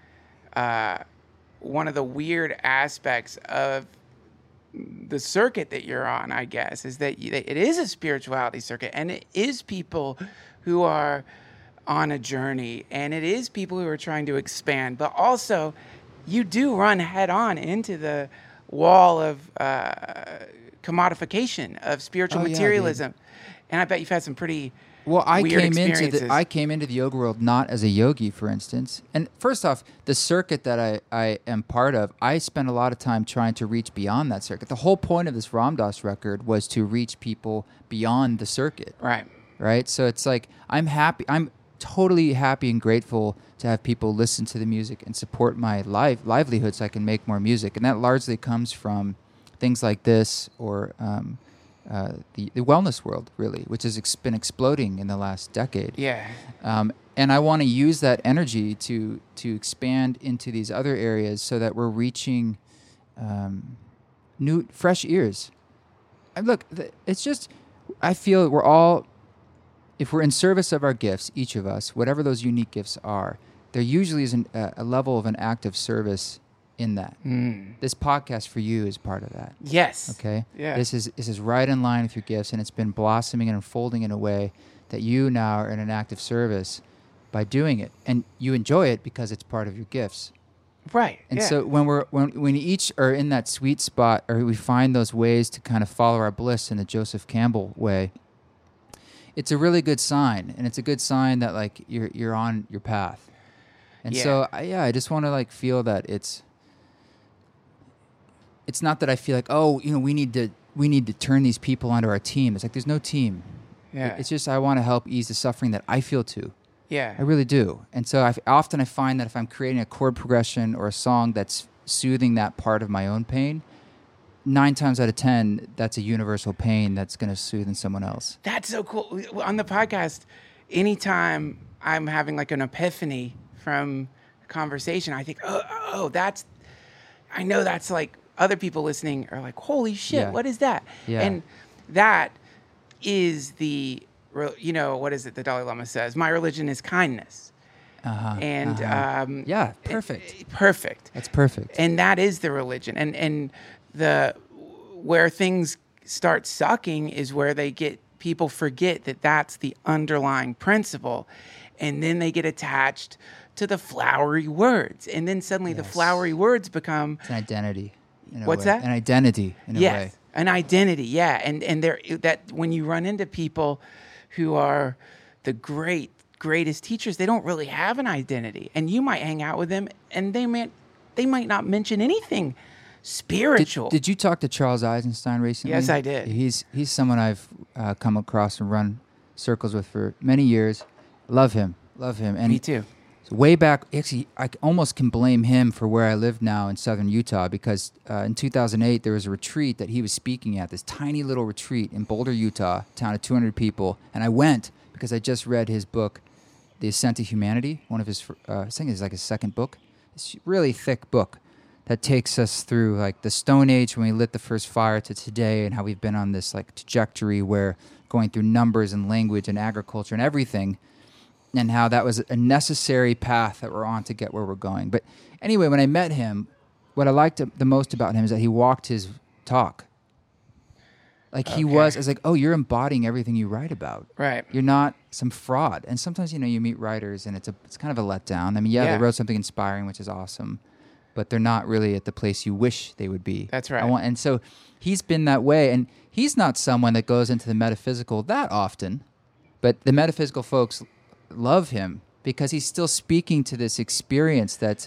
one of the weird aspects of the circuit that you're on, I guess, is that it is a spirituality circuit, and it is people who are on a journey, and it is people who are trying to expand, but also you do run head on into the wall of commodification of spiritual materialism. And I bet you've had some pretty I weird came into the yoga world not as a yogi, for instance. And first off, the circuit that I am part of, I spend a lot of time trying to reach beyond that circuit. The whole point of this Ram Dass record was to reach people beyond the circuit. Right? So it's like, I'm totally happy and grateful to have people listen to the music and support my livelihood so I can make more music. And that largely comes from things like this, or the wellness world, really, which has been exploding in the last decade. Yeah. And I want to use that energy to expand into these other areas so that we're reaching new, fresh ears. And look, it's just, I feel we're all, if we're in service of our gifts, each of us, whatever those unique gifts are, there usually is a level of an act of service in that. This podcast for you is part of that. Yes. Okay? Yeah. This is right in line with your gifts, and it's been blossoming and unfolding in a way that you now are in an act of service by doing it. And you enjoy it because it's part of your gifts. Right. And so when we each are in that sweet spot, or we find those ways to kind of follow our bliss in the Joseph Campbell way, it's a really good sign. And it's a good sign that like you're on your path. And so I just want to like feel that it's not that I feel like, we need to turn these people onto our team. It's like there's no team. Yeah. It's just I want to help ease the suffering that I feel too. Yeah. I really do. And so I find that if I'm creating a chord progression or a song that's soothing that part of my own pain, 9 times out of 10, that's a universal pain that's going to soothe in someone else. That's so cool. On the podcast, anytime I'm having like an epiphany from a conversation, I think, I know that's like, other people listening are like, holy shit, what is that? Yeah. And that is what is it the Dalai Lama says? My religion is kindness. And Yeah, perfect. Perfect. That's perfect. And that is the religion. And the where things start sucking is where people forget that that's the underlying principle, and then they get attached to the flowery words, and then suddenly the flowery words become It's an identity. In a What's way. that? An identity in a way. An identity. Yeah, and there that when you run into people who are the greatest teachers, they don't really have an identity, and you might hang out with them, and they might not mention anything spiritual. Did you talk to Charles Eisenstein recently? Yes, I did. He's someone I've come across and run circles with for many years. Love him. And Me too. so way back, actually, I almost can blame him for where I live now in southern Utah, because in 2008 there was a retreat that he was speaking at, this tiny little retreat in Boulder, Utah, town of 200 people, and I went because I just read his book, The Ascent to Humanity, one of his, I think it's like his second book. It's a really thick book that takes us through like the Stone Age when we lit the first fire to today, and how we've been on this like trajectory where going through numbers and language and agriculture and everything, and how that was a necessary path that we're on to get where we're going. But anyway, when I met him, what I liked the most about him is that he walked his talk. Like I was like, oh, you're embodying everything you write about. Right. You're not some fraud. And sometimes, you meet writers and it's kind of a letdown. I mean, they wrote something inspiring, which is awesome, but they're not really at the place you wish they would be. That's right. And so he's been that way, and he's not someone that goes into the metaphysical that often, but the metaphysical folks love him because he's still speaking to this experience that's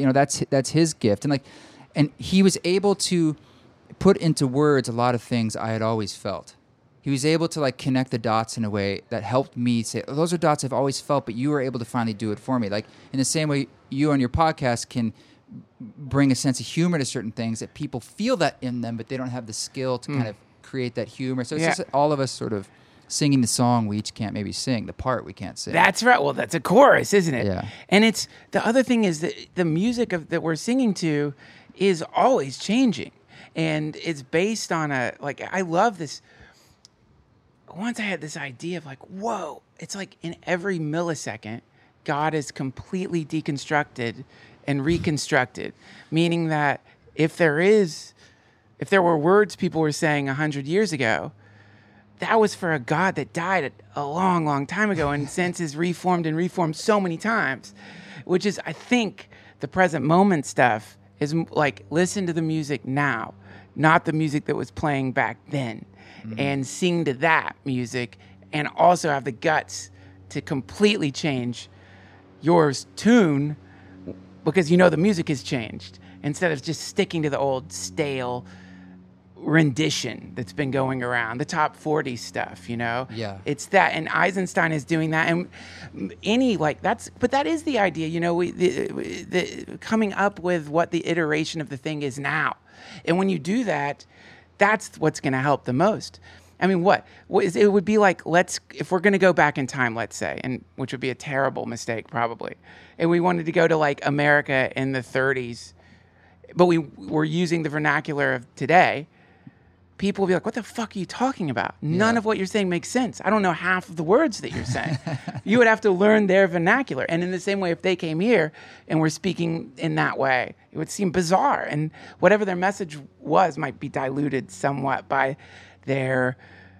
his gift, and he was able to put into words a lot of things I had always felt. He was able to like connect the dots in a way that helped me say, oh, those are dots I've always felt, but you were able to finally do it for me. Like in the same way you on your podcast can bring a sense of humor to certain things that people feel that in them, but they don't have the skill to kind of create that humor. So it's just all of us sort of singing the song we each can't maybe sing, the part we can't sing. That's right. Well, that's a chorus, isn't it? Yeah. And it's the other thing is that the music that we're singing to is always changing, and it's based on I love this. Once I had this idea of like, whoa, it's like in every millisecond, God is completely deconstructed and reconstructed, meaning that if there were words people were saying 100 years ago, that was for a God that died a long, long time ago and since is reformed so many times, which is, I think, the present moment stuff is like, listen to the music now, not the music that was playing back then, and sing to that music, and also have the guts to completely change your tune because the music has changed, instead of just sticking to the old stale rendition that's been going around, the top 40 stuff, Yeah. It's that, and Eisenstein is doing that, and but that is the idea, the coming up with what the iteration of the thing is now. And when you do that, that's what's going to help the most. I mean, it would be like, if we're going to go back in time, let's say, and which would be a terrible mistake probably, and we wanted to go to like America in the 30s, but we were using the vernacular of today, people will be like, what the fuck are you talking about? None of what you're saying makes sense. I don't know half of the words that you're saying. You would have to learn their vernacular. And in the same way, if they came here and were speaking in that way, it would seem bizarre. And whatever their message was might be diluted somewhat by their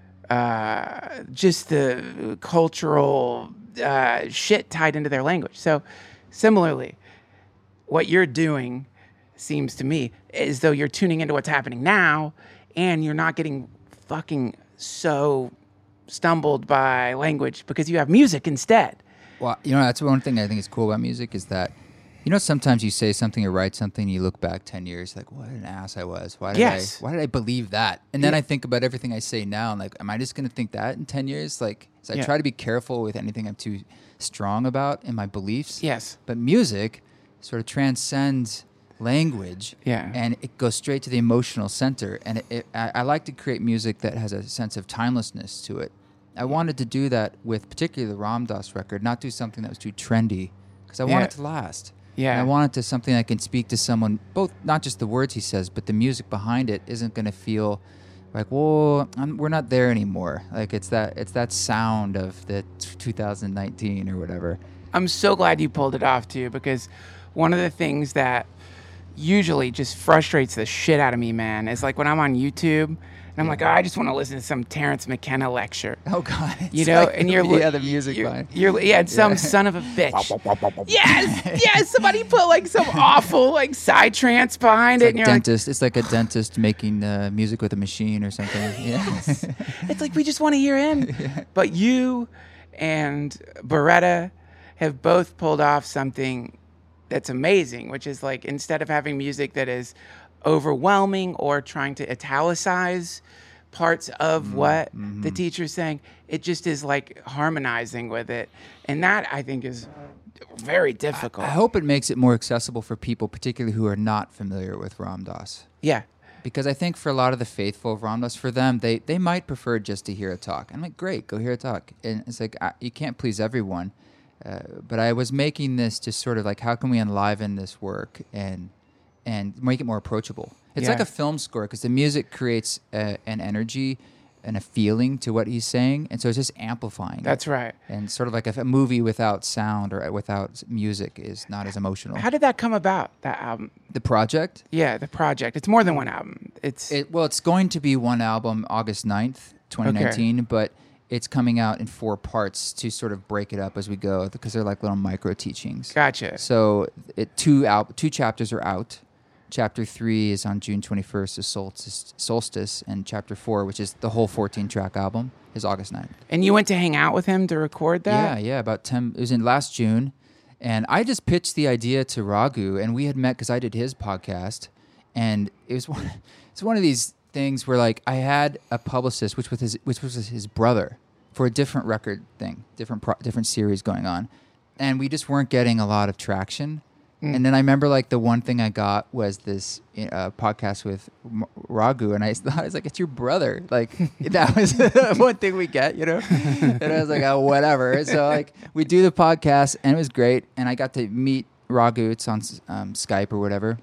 just the cultural shit tied into their language. So similarly, what you're doing seems to me as though you're tuning into what's happening now, and you're not getting fucking so stumbled by language because you have music instead. Well, that's one thing I think is cool about music is that, sometimes you say something or write something and you look back 10 years like, what an ass I was. Why did I believe that? And then I think about everything I say now and like, am I just going to think that in 10 years? Like, so I try to be careful with anything I'm too strong about in my beliefs. Yes. But music sort of transcends language, and it goes straight to the emotional center. And I like to create music that has a sense of timelessness to it. I wanted to do that with particularly the Ram Dass record, not do something that was too trendy, because I want it to last. Yeah. And I want it to something I can speak to someone, both not just the words he says, but the music behind it isn't going to feel like, whoa, we're not there anymore. Like it's that sound of the 2019 or whatever. I'm so glad you pulled it off too, because one of the things that usually just frustrates the shit out of me, man, is like when I'm on YouTube and I'm like, oh, I just want to listen to some Terrence McKenna lecture. Oh God, You know, like and you're the music line. and some son of a bitch. yes, somebody put like some awful like psytrance behind It's it, like and you're dentist. It's like a dentist making music with a machine or something. Yeah. Yes. It's like we just want to hear him. Yeah. But you and Beretta have both pulled off something that's amazing, which is like instead of having music that is overwhelming or trying to italicize parts of what the teacher's saying, it just is like harmonizing with it. And that I think is very difficult. I hope it makes it more accessible for people, particularly who are not familiar with Ram Dass. Yeah. Because I think for a lot of the faithful of Ram Dass, for them, they might prefer just to hear a talk. I'm like, great, go hear a talk. And it's like, you can't please everyone. But I was making this just sort of like, how can we enliven this work and make it more approachable? It's like a film score, because the music creates an energy and a feeling to what he's saying, and so it's just amplifying. That's right. And sort of like a movie without sound or without music is not as emotional. How did that come about, that album? The project? Yeah, the project. It's more than one album. It's going to be one album August 9th, 2019, but it's coming out in 4 parts to sort of break it up as we go, because they're like little micro teachings. Gotcha. So 2 chapters are out. Chapter 3 is on June 21st, the solstice, and Chapter 4, which is the whole 14-track album, is August 9th. And you went to hang out with him to record that? Yeah, about 10. It was in last June, and I just pitched the idea to Raghu, and we had met because I did his podcast, and it's one of these things where like I had a publicist, which was his brother, for a different record thing, different series going on, and we just weren't getting a lot of traction. And then I remember like the one thing I got was this podcast with Raghu, and I was like, it's your brother. Like that was one thing we get, you know? And I was like, oh, whatever. So like we do the podcast, and it was great. And I got to meet Raghu. It's on Skype or whatever.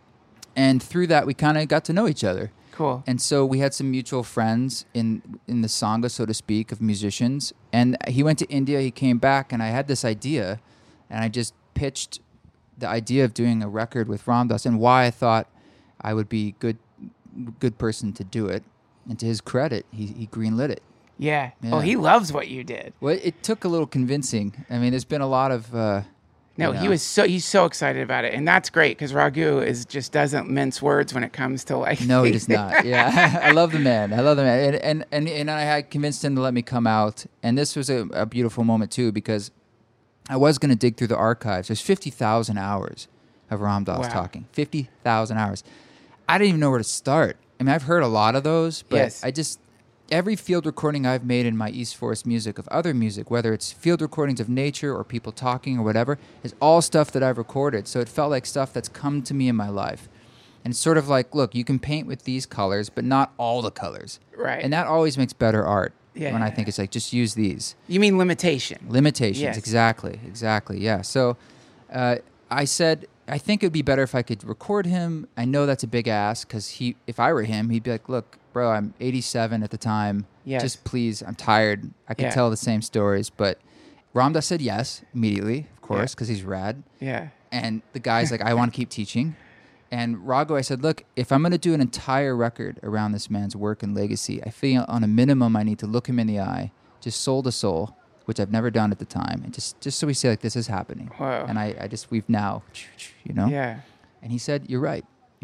And through that, we kind of got to know each other. Cool. And so we had some mutual friends in the Sangha, so to speak, of musicians. And he went to India, he came back, and I had this idea, and I just pitched the idea of doing a record with Ram Dass and why I thought I would be good person to do it. And to his credit, he greenlit it. Yeah. Oh, he loves what you did. Well, it took a little convincing. I mean, there's been a lot of No, he's so excited about it, and that's great because Raghu just doesn't mince words when it comes to like. No, he does not. Yeah, I love the man. And I had convinced him to let me come out, and this was a beautiful moment too, because I was going to dig through the archives. There's 50,000 hours of Ram Dass talking. 50,000 hours. I didn't even know where to start. I mean, I've heard a lot of those, but every field recording I've made in my East Forest music of other music, whether it's field recordings of nature or people talking or whatever, is all stuff that I've recorded. So it felt like stuff that's come to me in my life. And it's sort of like, look, you can paint with these colors, but not all the colors. Right. And that always makes better art. Yeah. When I think it's like, just use these. You mean limitation? Limitations, yes. Exactly, yeah. So I said, I think it would be better if I could record him. I know that's a big ask, because if I were him, he'd be like, look, bro, I'm 87 at the time. Yes. Just please, I'm tired. I can tell the same stories. But Ram Dass said yes immediately, of course, because he's rad. Yeah. And the guy's like, I want to keep teaching. And Raghu, I said, look, if I'm going to do an entire record around this man's work and legacy, I feel on a minimum I need to look him in the eye, just soul to soul, which I've never done at the time, and just so we say, like, this is happening. Wow. And we've now, you know? Yeah. And he said, you're right.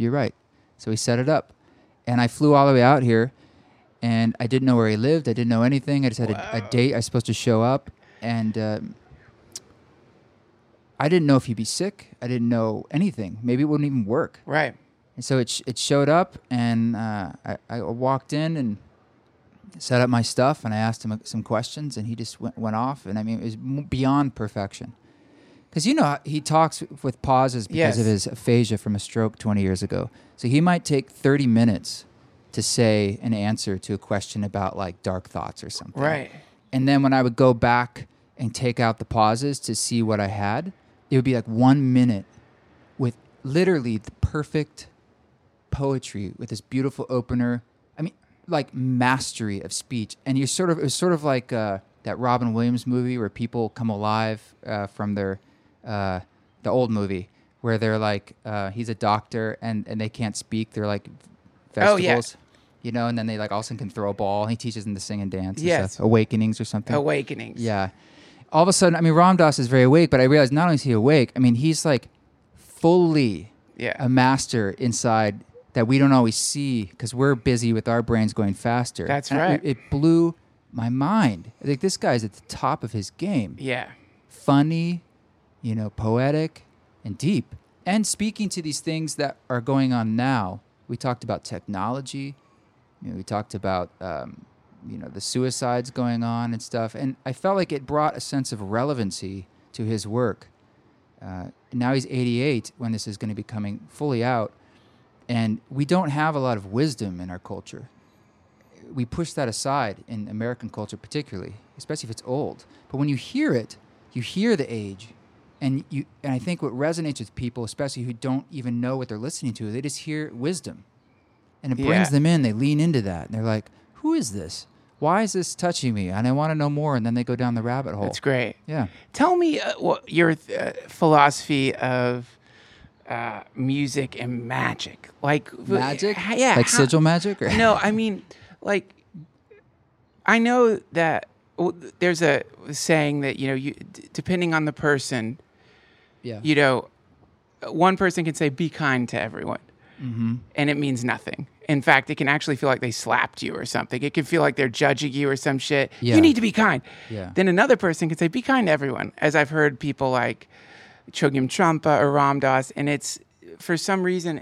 So he set it up. And I flew all the way out here, and I didn't know where he lived. I didn't know anything. I just had a date. I was supposed to show up, and I didn't know if he'd be sick. I didn't know anything. Maybe it wouldn't even work. Right. And so it showed up, and I walked in and set up my stuff, and I asked him some questions, and he just went off. And I mean, it was beyond perfection. Because, you know, he talks with pauses because of his aphasia from a stroke 20 years ago. So he might take 30 minutes to say an answer to a question about, like, dark thoughts or something. Right. And then when I would go back and take out the pauses to see what I had, it would be like 1 minute with literally the perfect poetry with this beautiful opener. I mean, like mastery of speech. And it was sort of like the that Robin Williams movie where people come alive from their the old movie where they're like he's a doctor and they can't speak. They're like vegetables. You know, and then they like all of a sudden can throw a ball. And he teaches them to sing and dance. And Yes. stuff. Awakenings or something. Awakenings. Yeah. All of a sudden, I mean, Ram Dass is very awake, but I realized not only is he awake, I mean, he's like fully a master inside that we don't always see because we're busy with our brains going faster. That's And right. It blew my mind. Like, this guy's at the top of his game. Yeah. Funny, you know, poetic, and deep. And speaking to these things that are going on now, we talked about technology. You know, we talked about, you know, the suicides going on and stuff. And I felt like it brought a sense of relevancy to his work. Now he's 88 when this is going to be coming fully out. And we don't have a lot of wisdom in our culture. We push that aside in American culture particularly, especially if it's old. But when you hear it, you hear the age. And I think what resonates with people, especially who don't even know what they're listening to, they just hear wisdom. And it brings them in. They lean into that. And they're like, who is this? Why is this touching me? And I want to know more. And then they go down the rabbit hole. That's great. Yeah. Tell me what your philosophy of music and magic. Like Magic? Yeah. Like sigil magic? Or? No, I mean, like, I know that there's a saying that, you know, depending on the person, Yeah. you know, one person can say, be kind to everyone. Mm-hmm. And it means nothing. In fact, it can actually feel like they slapped you or something. It can feel like they're judging you or some shit. Yeah. You need to be kind. Yeah. Then another person can say, be kind to everyone. As I've heard people like Chogyam Trungpa or Ram Dass, and it's, for some reason,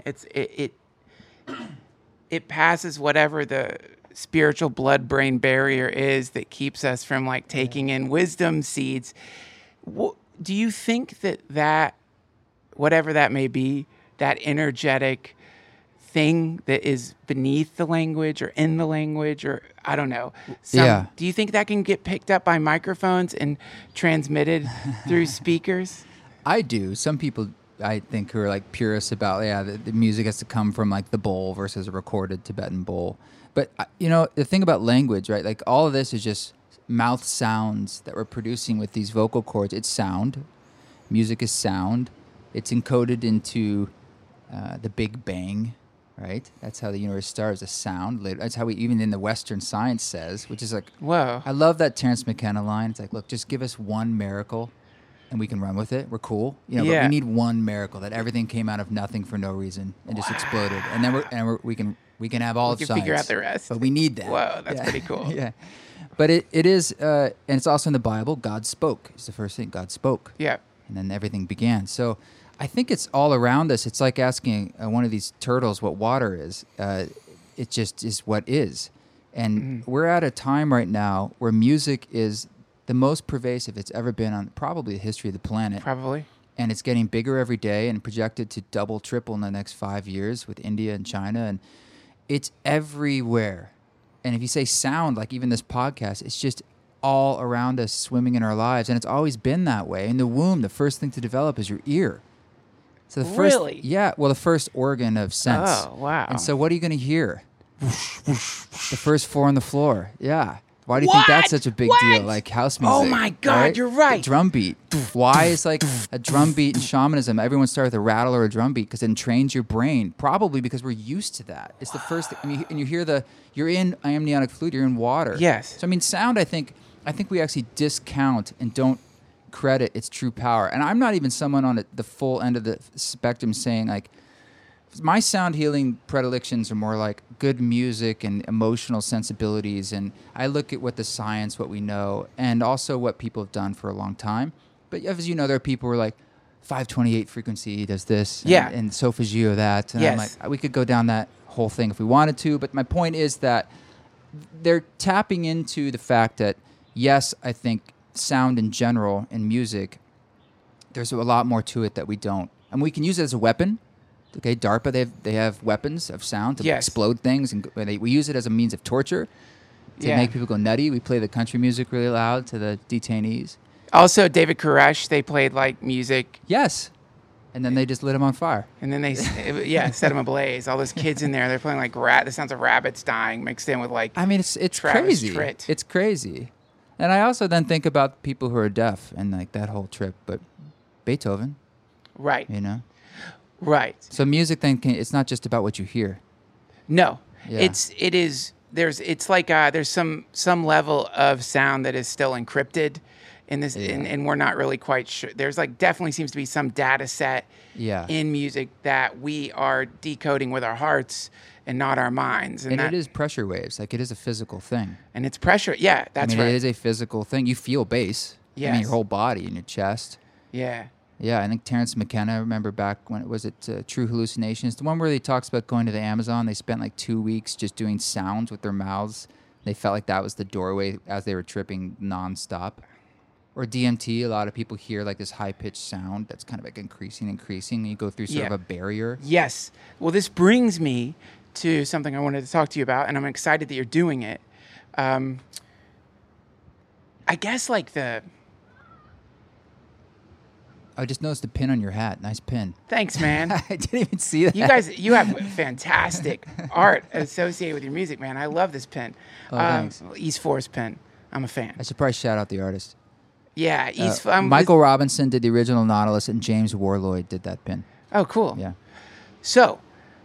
it passes whatever the spiritual blood-brain barrier is that keeps us from like taking in wisdom seeds. Do you think that whatever that may be, that energetic thing that is beneath the language or in the language, or I don't know. Do you think that can get picked up by microphones and transmitted through speakers? I do. Some people, I think, who are like purists about, the music has to come from like the bowl versus a recorded Tibetan bowl. But, you know, the thing about language, right? Like all of this is just mouth sounds that we're producing with these vocal cords. It's sound. Music is sound. It's encoded into the Big Bang, right? That's how the universe starts, a sound. That's how we, even in the Western science says, which is like, whoa. I love that Terence McKenna line. It's like, look, just give us one miracle and we can run with it. We're cool. You know, but we need one miracle that everything came out of nothing for no reason and just exploded. And then we can have all of science. Figure out the rest. But we need that. Whoa, that's pretty cool. Yeah. But it is, and it's also in the Bible, God spoke. It's the first thing. God spoke. Yeah. And then everything began. So I think it's all around us. It's like asking one of these turtles what water is. It just is what is. And we're at a time right now where music is the most pervasive it's ever been on probably the history of the planet. Probably. And it's getting bigger every day and projected to double, triple in the next 5 years with India and China. And it's everywhere. And if you say sound, like even this podcast, it's just all around us, swimming in our lives. And it's always been that way. In the womb, the first thing to develop is your ear. So the first, really? Yeah, well, the first organ of sense. Oh, wow. And so what are you going to hear? The first four on the floor. Yeah. Why do you think that's such a big deal? Like house music. Oh my God, right? you're right. The drum beat. Why is like a drum beat in shamanism? Everyone starts with a rattle or a drum beat because it trains your brain. Probably because we're used to that. It's the first thing. And you hear you're in amniotic fluid, you're in water. Yes. So I mean, sound, I think we actually discount and don't credit its true power. And I'm not even someone on the full end of the spectrum saying like, my sound healing predilections are more like good music and emotional sensibilities. And I look at what we know, and also what people have done for a long time. But as you know, there are people who are like, 528 frequency does this, and Solfeggio that. And I'm like, we could go down that whole thing if we wanted to. But my point is that they're tapping into the fact that, yes, I think sound in general in music, there's a lot more to it that we don't. And we can use it as a weapon. Okay, DARPA, they have weapons of sound to explode things, and we use it as a means of torture to make people go nutty. We play the country music really loud to the detainees. Also, David Koresh, they played like music. Yes. And then they just lit him on fire. And then they, set him ablaze. All those kids in there, they're playing like the sounds of rabbits dying mixed in with like. I mean, it's Travis crazy. Tritt. It's crazy. And I also then think about people who are deaf and like that whole trip. But Beethoven, Right. you know. Right. So music then it's not just about what you hear. No. Yeah. It's like there's some level of sound that is still encrypted in this, and we're not really quite sure. There's like definitely seems to be some data set in music that we are decoding with our hearts and not our minds. And it is pressure waves. Like it is a physical thing. And it's pressure. Yeah, that's right. It is a physical thing. You feel bass. Yes. I mean, your whole body and your chest. Yeah. Yeah, I think Terrence McKenna, I remember back when True Hallucinations, the one where he talks about going to the Amazon. They spent like 2 weeks just doing sounds with their mouths. They felt like that was the doorway as they were tripping nonstop. Or DMT, a lot of people hear like this high-pitched sound that's kind of like increasing, and you go through sort of a barrier. Yes. Well, this brings me to something I wanted to talk to you about, and I'm excited that you're doing it. I guess like I just noticed the pin on your hat. Nice pin. Thanks, man. I didn't even see that. You have fantastic art associated with your music, man. I love this pin. Oh, thanks. East Forest pin. I'm a fan. I should probably shout out the artist. Yeah, Michael Robinson did the original Nautilus, and James Warloyd did that pin. Oh, cool. Yeah. So,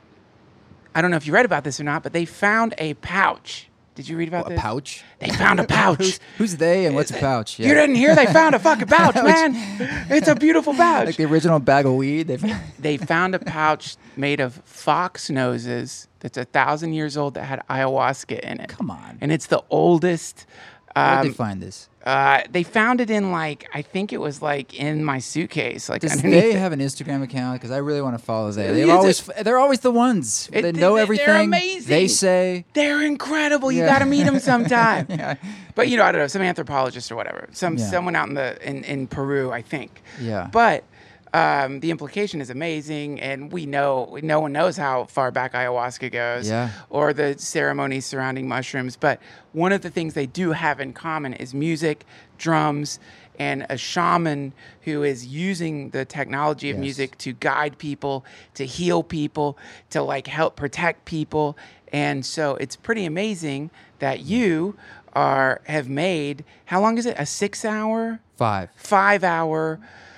I don't know if you read about this or not, but they found a pouch. Did you read about this? A pouch? They found a pouch. Who's they and what's a pouch? Yeah. You didn't hear they found a fucking pouch, man. It's a beautiful pouch. Like the original bag of weed. They found a pouch made of fox noses that's 1,000 years old that had ayahuasca in it. Come on. And it's the oldest. Where did they find this? They found it in I think it was in my suitcase. Does they have an Instagram account? Because I really want to follow they. They're always the ones. They know everything. They're amazing. They say. They're incredible. You got to meet them sometime. Yeah. But I don't know, some anthropologist or whatever. Someone out in Peru, I think. Yeah. But the implication is amazing, and we know no one knows how far back ayahuasca goes, or the ceremonies surrounding mushrooms. But one of the things they do have in common is music, drums, and a shaman who is using the technology of music to guide people, to heal people, to help protect people. And so it's pretty amazing that you have made, how long is it? A 6 hour? 5 hour.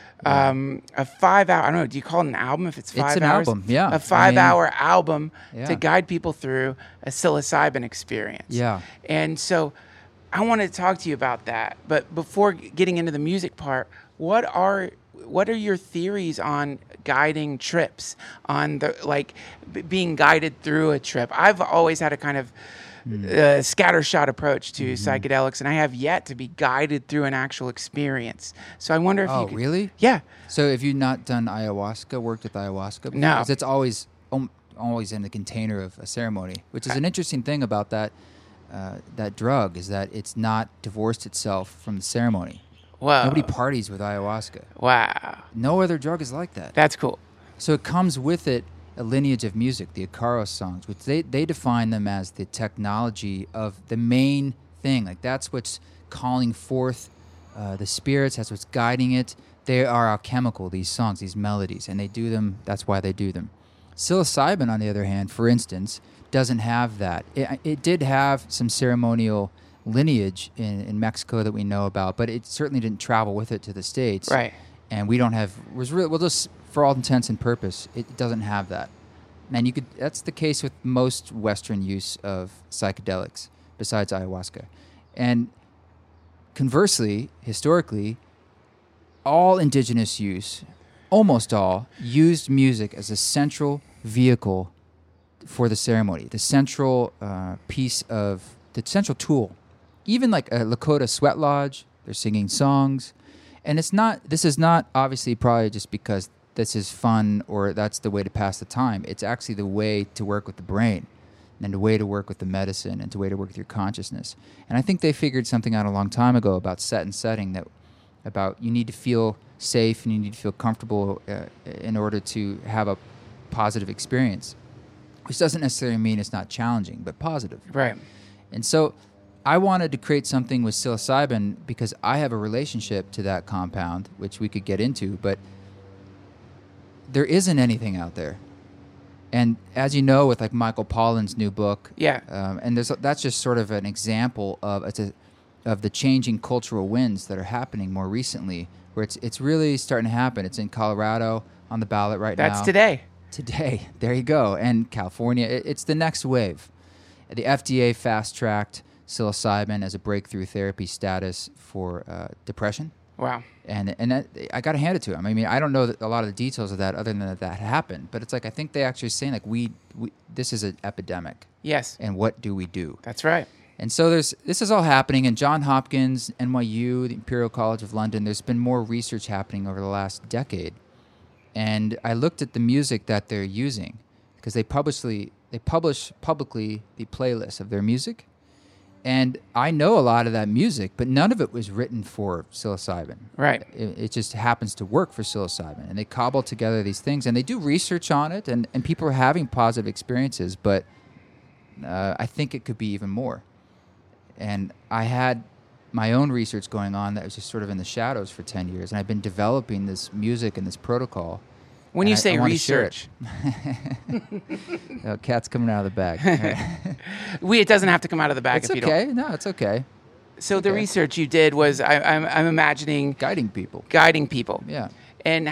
A 5 hour, I don't know, do you call it an album if it's 5 hours? It's an album, yeah. A 5 hour album to guide people through a psilocybin experience. Yeah. And so I wanted to talk to you about that. But before getting into the music part, what are your theories on guiding trips, on being guided through a trip? I've always had a kind of scattershot approach to psychedelics, and I have yet to be guided through an actual experience. So I wonder if you could... really? Yeah. So have you not done ayahuasca, worked with ayahuasca before? No. Because it's always in the container of a ceremony, which is an interesting thing about that drug, is that it's not divorced itself from the ceremony. Wow. Nobody parties with ayahuasca. Wow. No other drug is like that. That's cool. So it comes with it a lineage of music, the Icaros songs, which they define them as the technology of the main thing. That's what's calling forth the spirits. That's what's guiding it. They are alchemical, these songs, these melodies, and they do them. That's why they do them. Psilocybin, on the other hand, for instance, doesn't have that. It did have some ceremonial lineage in Mexico that we know about, but it certainly didn't travel with it to the States. Right. And we don't have... for all intents and purpose, it doesn't have that. And that's the case with most Western use of psychedelics, besides ayahuasca. And conversely, historically, all indigenous use, almost all, used music as a central vehicle for the ceremony, the central the central tool. Even like a Lakota sweat lodge, they're singing songs. And this is not obviously probably just because this is fun or that's the way to pass the time. It's actually the way to work with the brain and the way to work with the medicine and the way to work with your consciousness. And I think they figured something out a long time ago about set and setting, about you need to feel safe and you need to feel comfortable in order to have a positive experience, which doesn't necessarily mean it's not challenging, but positive. Right. And so I wanted to create something with psilocybin because I have a relationship to that compound, which we could get into, but there isn't anything out there. And as you know, with Michael Pollan's new book, yeah, and that's just sort of an example of of the changing cultural winds that are happening more recently, where it's really starting to happen. It's in Colorado on the ballot right now. That's today. Today, there you go. And California, it's the next wave. The FDA fast-tracked psilocybin as a breakthrough therapy status for depression. Wow. And that, I got to hand it to him. I mean, I don't know a lot of the details of that other than that happened. But it's like, I think they actually saying, like, we this is an epidemic. Yes. And what do we do? That's right. And so this is all happening. And Johns Hopkins, NYU, the Imperial College of London, there's been more research happening over the last decade. And I looked at the music that they're using because they publish publicly the playlist of their music. And I know a lot of that music, but none of it was written for psilocybin. Right. It just happens to work for psilocybin. And they cobble together these things, and they do research on it, and people are having positive experiences, but I think it could be even more. And I had my own research going on that was just sort of in the shadows for 10 years, and I've been developing this music and this protocol. When you say research, oh, cat's coming out of the bag. it doesn't have to come out of the bag. It's if you okay. don't. No, it's okay. So the research you did was, I'm imagining guiding people. Yeah. And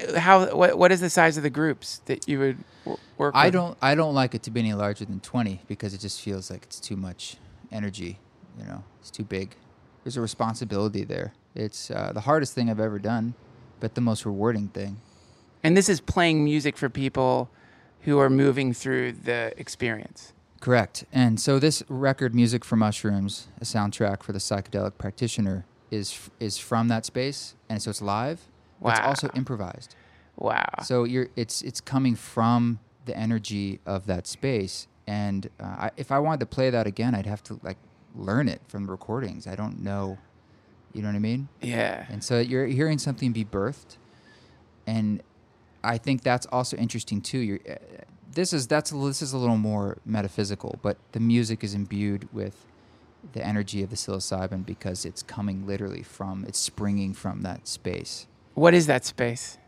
what is the size of the groups that you would work with? I don't like it to be any larger than 20 because it just feels like it's too much energy. It's too big. There's a responsibility there. It's the hardest thing I've ever done, but the most rewarding thing. And this is playing music for people who are moving through the experience. Correct. And so this record, Music for Mushrooms, a soundtrack for the psychedelic practitioner, is from that space, and so it's live. Wow. It's also improvised. Wow. So it's coming from the energy of that space, and if I wanted to play that again, I'd have to learn it from the recordings. I don't know. You know what I mean? Yeah. And so you're hearing something be birthed, and I think that's also interesting too. This is a little more metaphysical, but the music is imbued with the energy of the psilocybin because it's coming literally it's springing from that space. What is that space?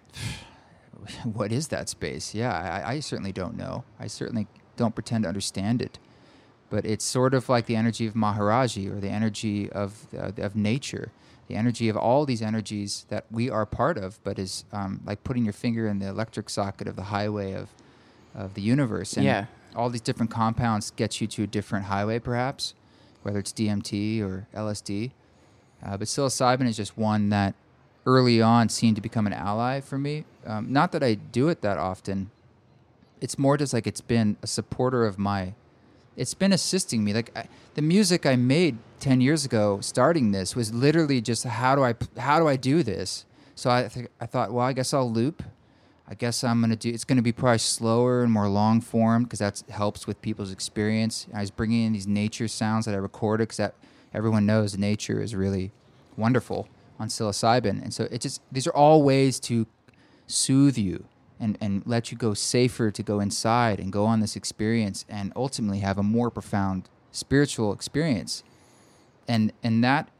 What is that space? Yeah, I certainly don't know. I certainly don't pretend to understand it, but it's sort of like the energy of Maharaji or the energy of nature. The energy of all these energies that we are part of, but is like putting your finger in the electric socket of the highway of the universe. And all these different compounds get you to a different highway, perhaps, whether it's DMT or LSD. But psilocybin is just one that early on seemed to become an ally for me. Not that I do it that often. It's more just like it's been a supporter of it's been assisting me. The music I made 10 years ago, starting this, was literally just how do I do this? So I thought, well, I guess I'll loop. I guess it's going to be probably slower and more long form because that helps with people's experience. I was bringing in these nature sounds that I recorded because everyone knows nature is really wonderful on psilocybin. And so these are all ways to soothe you and let you go safer to go inside and go on this experience and ultimately have a more profound spiritual experience. And that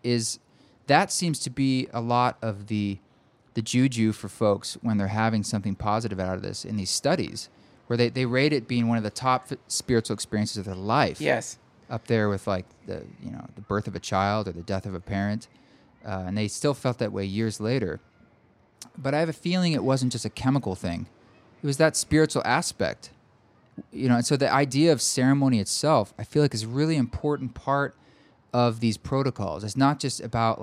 seems to be a lot of the juju for folks when they're having something positive out of this in these studies, where they rate it being one of the top spiritual experiences of their life. Yes. Up there with the birth of a child or the death of a parent. And they still felt that way years later. But I have a feeling it wasn't just a chemical thing. It was that spiritual aspect. And so the idea of ceremony itself, I feel like, is a really important part of these protocols. It's not just about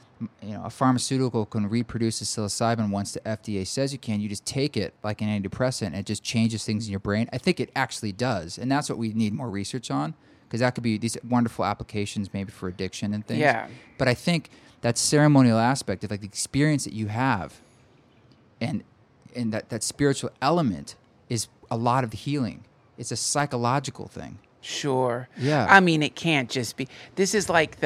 a pharmaceutical can reproduce the psilocybin once the FDA says you can. You just take it like an antidepressant and it just changes things in your brain. I think it actually does. And that's what we need more research on, because that could be these wonderful applications maybe for addiction and things. Yeah. But I think that ceremonial aspect of the experience that you have and that spiritual element is a lot of the healing. It's a psychological thing. Sure. Yeah. I mean, it can't just be. This is like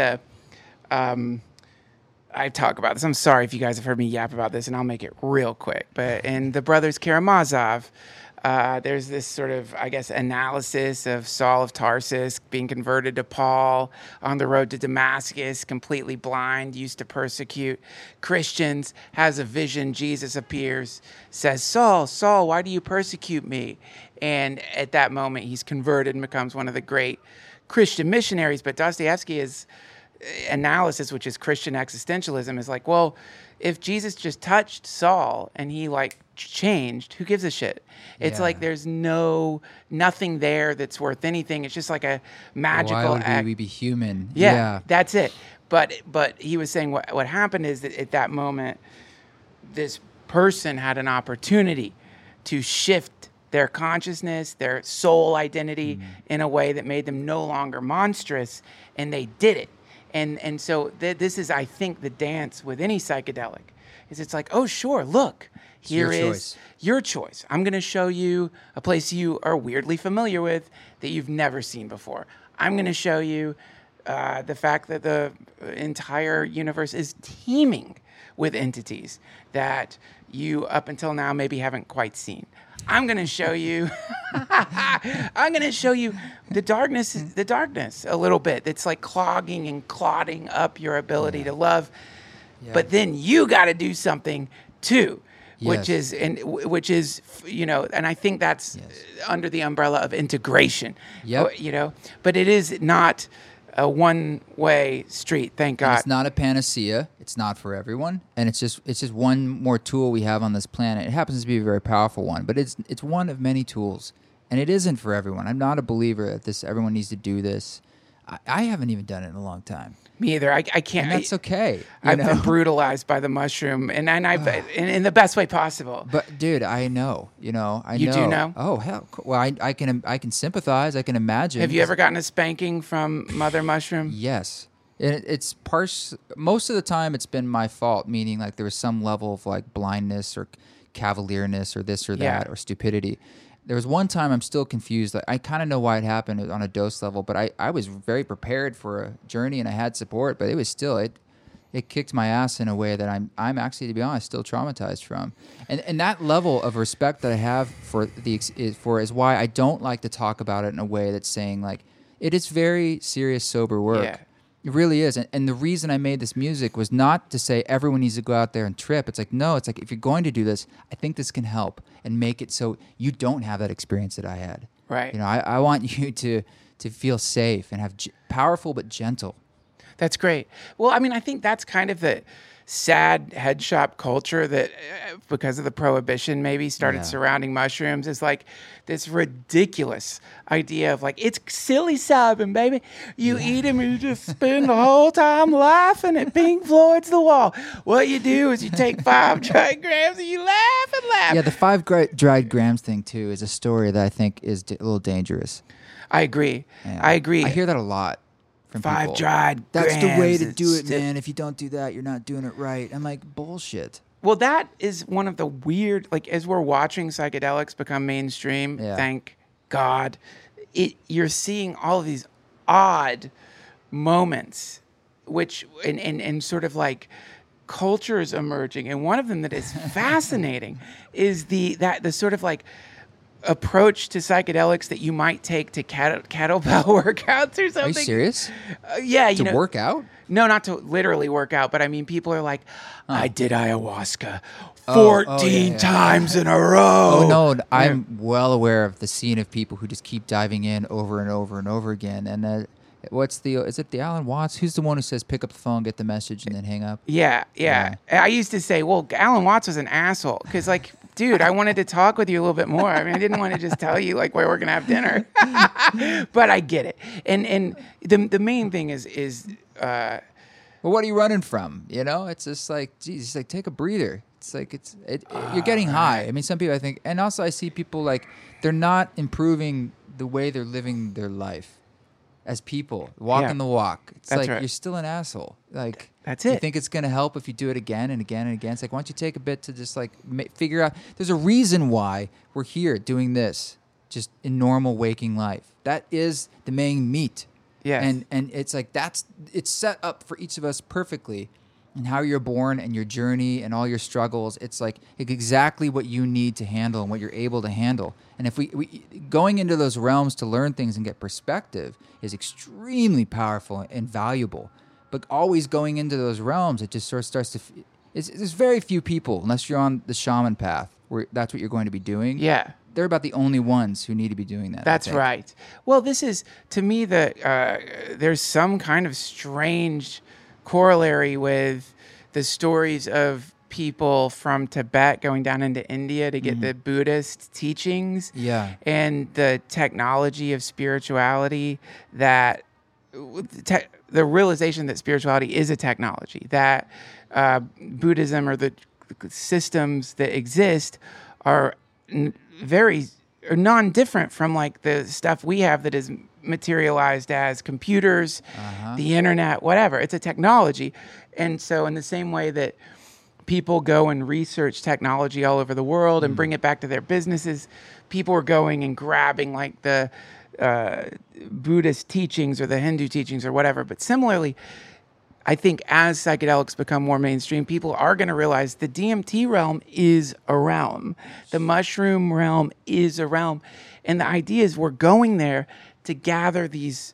I talk about this. I'm sorry if you guys have heard me yap about this, and I'll make it real quick. But in the Brothers Karamazov, there's this sort of, I guess, analysis of Saul of Tarsus being converted to Paul on the road to Damascus, completely blind, used to persecute Christians, has a vision. Jesus appears, says, Saul, Saul, why do you persecute me? And at that moment, he's converted and becomes one of the great Christian missionaries. But Dostoevsky is analysis, which is Christian existentialism, is like, well, if Jesus just touched Saul and he like changed, who gives a shit? It's Yeah. like there's nothing there that's worth anything. It's just like a magical Why would act. we be human? Yeah, that's it. But he was saying what happened is that at that moment, this person had an opportunity to shift their consciousness, their soul identity in a way that made them no longer monstrous, and they did it. And so this is, I think, the dance with any psychedelic. Is it's like, oh, sure, look, here your is your choice. I'm going to show you a place you are weirdly familiar with that you've never seen before. I'm going to show you the fact that the entire universe is teeming with entities that you up until now maybe haven't quite seen. I'm going to show you the darkness a little bit. That's like clogging and clodding up your ability to love. Yeah. But then you got to do something too, which Yes. is, you know, and I think that's under the umbrella of integration. Yep. You know, but it is not a one-way street, thank And God. it's not a panacea. It's not for everyone, and it's just one more tool we have on this planet. It happens to be a very powerful one, but it's one of many tools, and it isn't for everyone. I'm not a believer that everyone needs to do this. I haven't even done it in a long time, Me either. I can't. and that's okay. I've been brutalized by the mushroom, and I've in the best way possible. But dude, I know. You know, I You know. do know? Oh hell! Well, I can sympathize. I can imagine. Have you ever gotten a spanking from Mother Mushroom? Yes. And it's most of the time it's been my fault, meaning like there was some level of like blindness or cavalierness or this or that Yeah. or stupidity. There was one time I'm still confused. Like, I kind of know why it happened on a dose level, but I was very prepared for a journey and I had support, but it was still it kicked my ass in a way that I'm actually, to be honest, still traumatized from. And that level of respect that I have for is why I don't like to talk about it in a way that's saying like it is very serious, sober work. Yeah. It really is. And the reason I made this music was not to say everyone needs to go out there and trip. It's like, no, it's like if you're going to do this, I think this can help and make it so you don't have that experience that I had. Right. You know, I want you to feel safe and have powerful but gentle. That's great. Well, I mean, I think that's kind of the sad head shop culture that, because of the prohibition, maybe started surrounding mushrooms. Is like this ridiculous idea of like, it's psilocybin, baby. You eat them, you just spend the whole time laughing at Pink Floyd's The Wall. What you do is you take 5 dried grams and you laugh and laugh. Yeah, the 5 dried grams thing too is a story that I think is a little dangerous. I agree. Yeah. I agree. I hear that a lot from 5 people. dried That's grams. the way to do it, It's man. If you don't do that, you're not doing it right. I'm like, bullshit. Well, that is one of the weird, like, as we're watching psychedelics become mainstream, thank God, you're seeing all of these odd moments, which, and sort of like cultures emerging. And one of them that is fascinating is the sort of like approach to psychedelics that you might take to kettlebell workouts or something. Are you serious? Yeah. To work out? No, not to literally work out, but I mean, people are like, I did ayahuasca 14 times in a row. Oh, no, I'm well aware of the scene of people who just keep diving in over and over and over again. And is it the Alan Watts? Who's the one who says pick up the phone, get the message, and then hang up? Yeah. I used to say, well, Alan Watts was an asshole because, like, dude, I wanted to talk with you a little bit more. I mean, I didn't want to just tell you like where we're gonna have dinner, but I get it. And the main thing is. Well, what are you running from? You know, it's just like, geez, it's like take a breather. It's like you're getting high. I mean, some people I think, and also I see people like they're not improving the way they're living their life as people, walking the walk. It's That's like right. you're still an asshole. Like That's You it. think it's gonna help if you do it again and again and again? It's like, why don't you take a bit to just like figure out? There's a reason why we're here doing this, just in normal waking life. That is the main meat. Yes. And it's like it's set up for each of us perfectly. And how you're born and your journey and all your struggles, it's like exactly what you need to handle and what you're able to handle. And if we going into those realms to learn things and get perspective is extremely powerful and valuable. But always going into those realms, it just sort of starts to. There's very few people, unless you're on the shaman path, where that's what you're going to be doing. Yeah. they're about the only ones who need to be doing that. That's right. Well, this is, to me, there's some kind of strange corollary with the stories of people from Tibet going down into India to get the Buddhist teachings, Yeah. and the technology of spirituality, that the realization that spirituality is a technology, that Buddhism or the systems that exist are very non-different from like the stuff we have that is materialized as computers, the internet, whatever. It's a technology. And so in the same way that people go and research technology all over the world and bring it back to their businesses, people are going and grabbing like the Buddhist teachings or the Hindu teachings or whatever. But similarly, I think as psychedelics become more mainstream, people are going to realize the DMT realm is a realm. The mushroom realm is a realm. And the idea is we're going there to gather these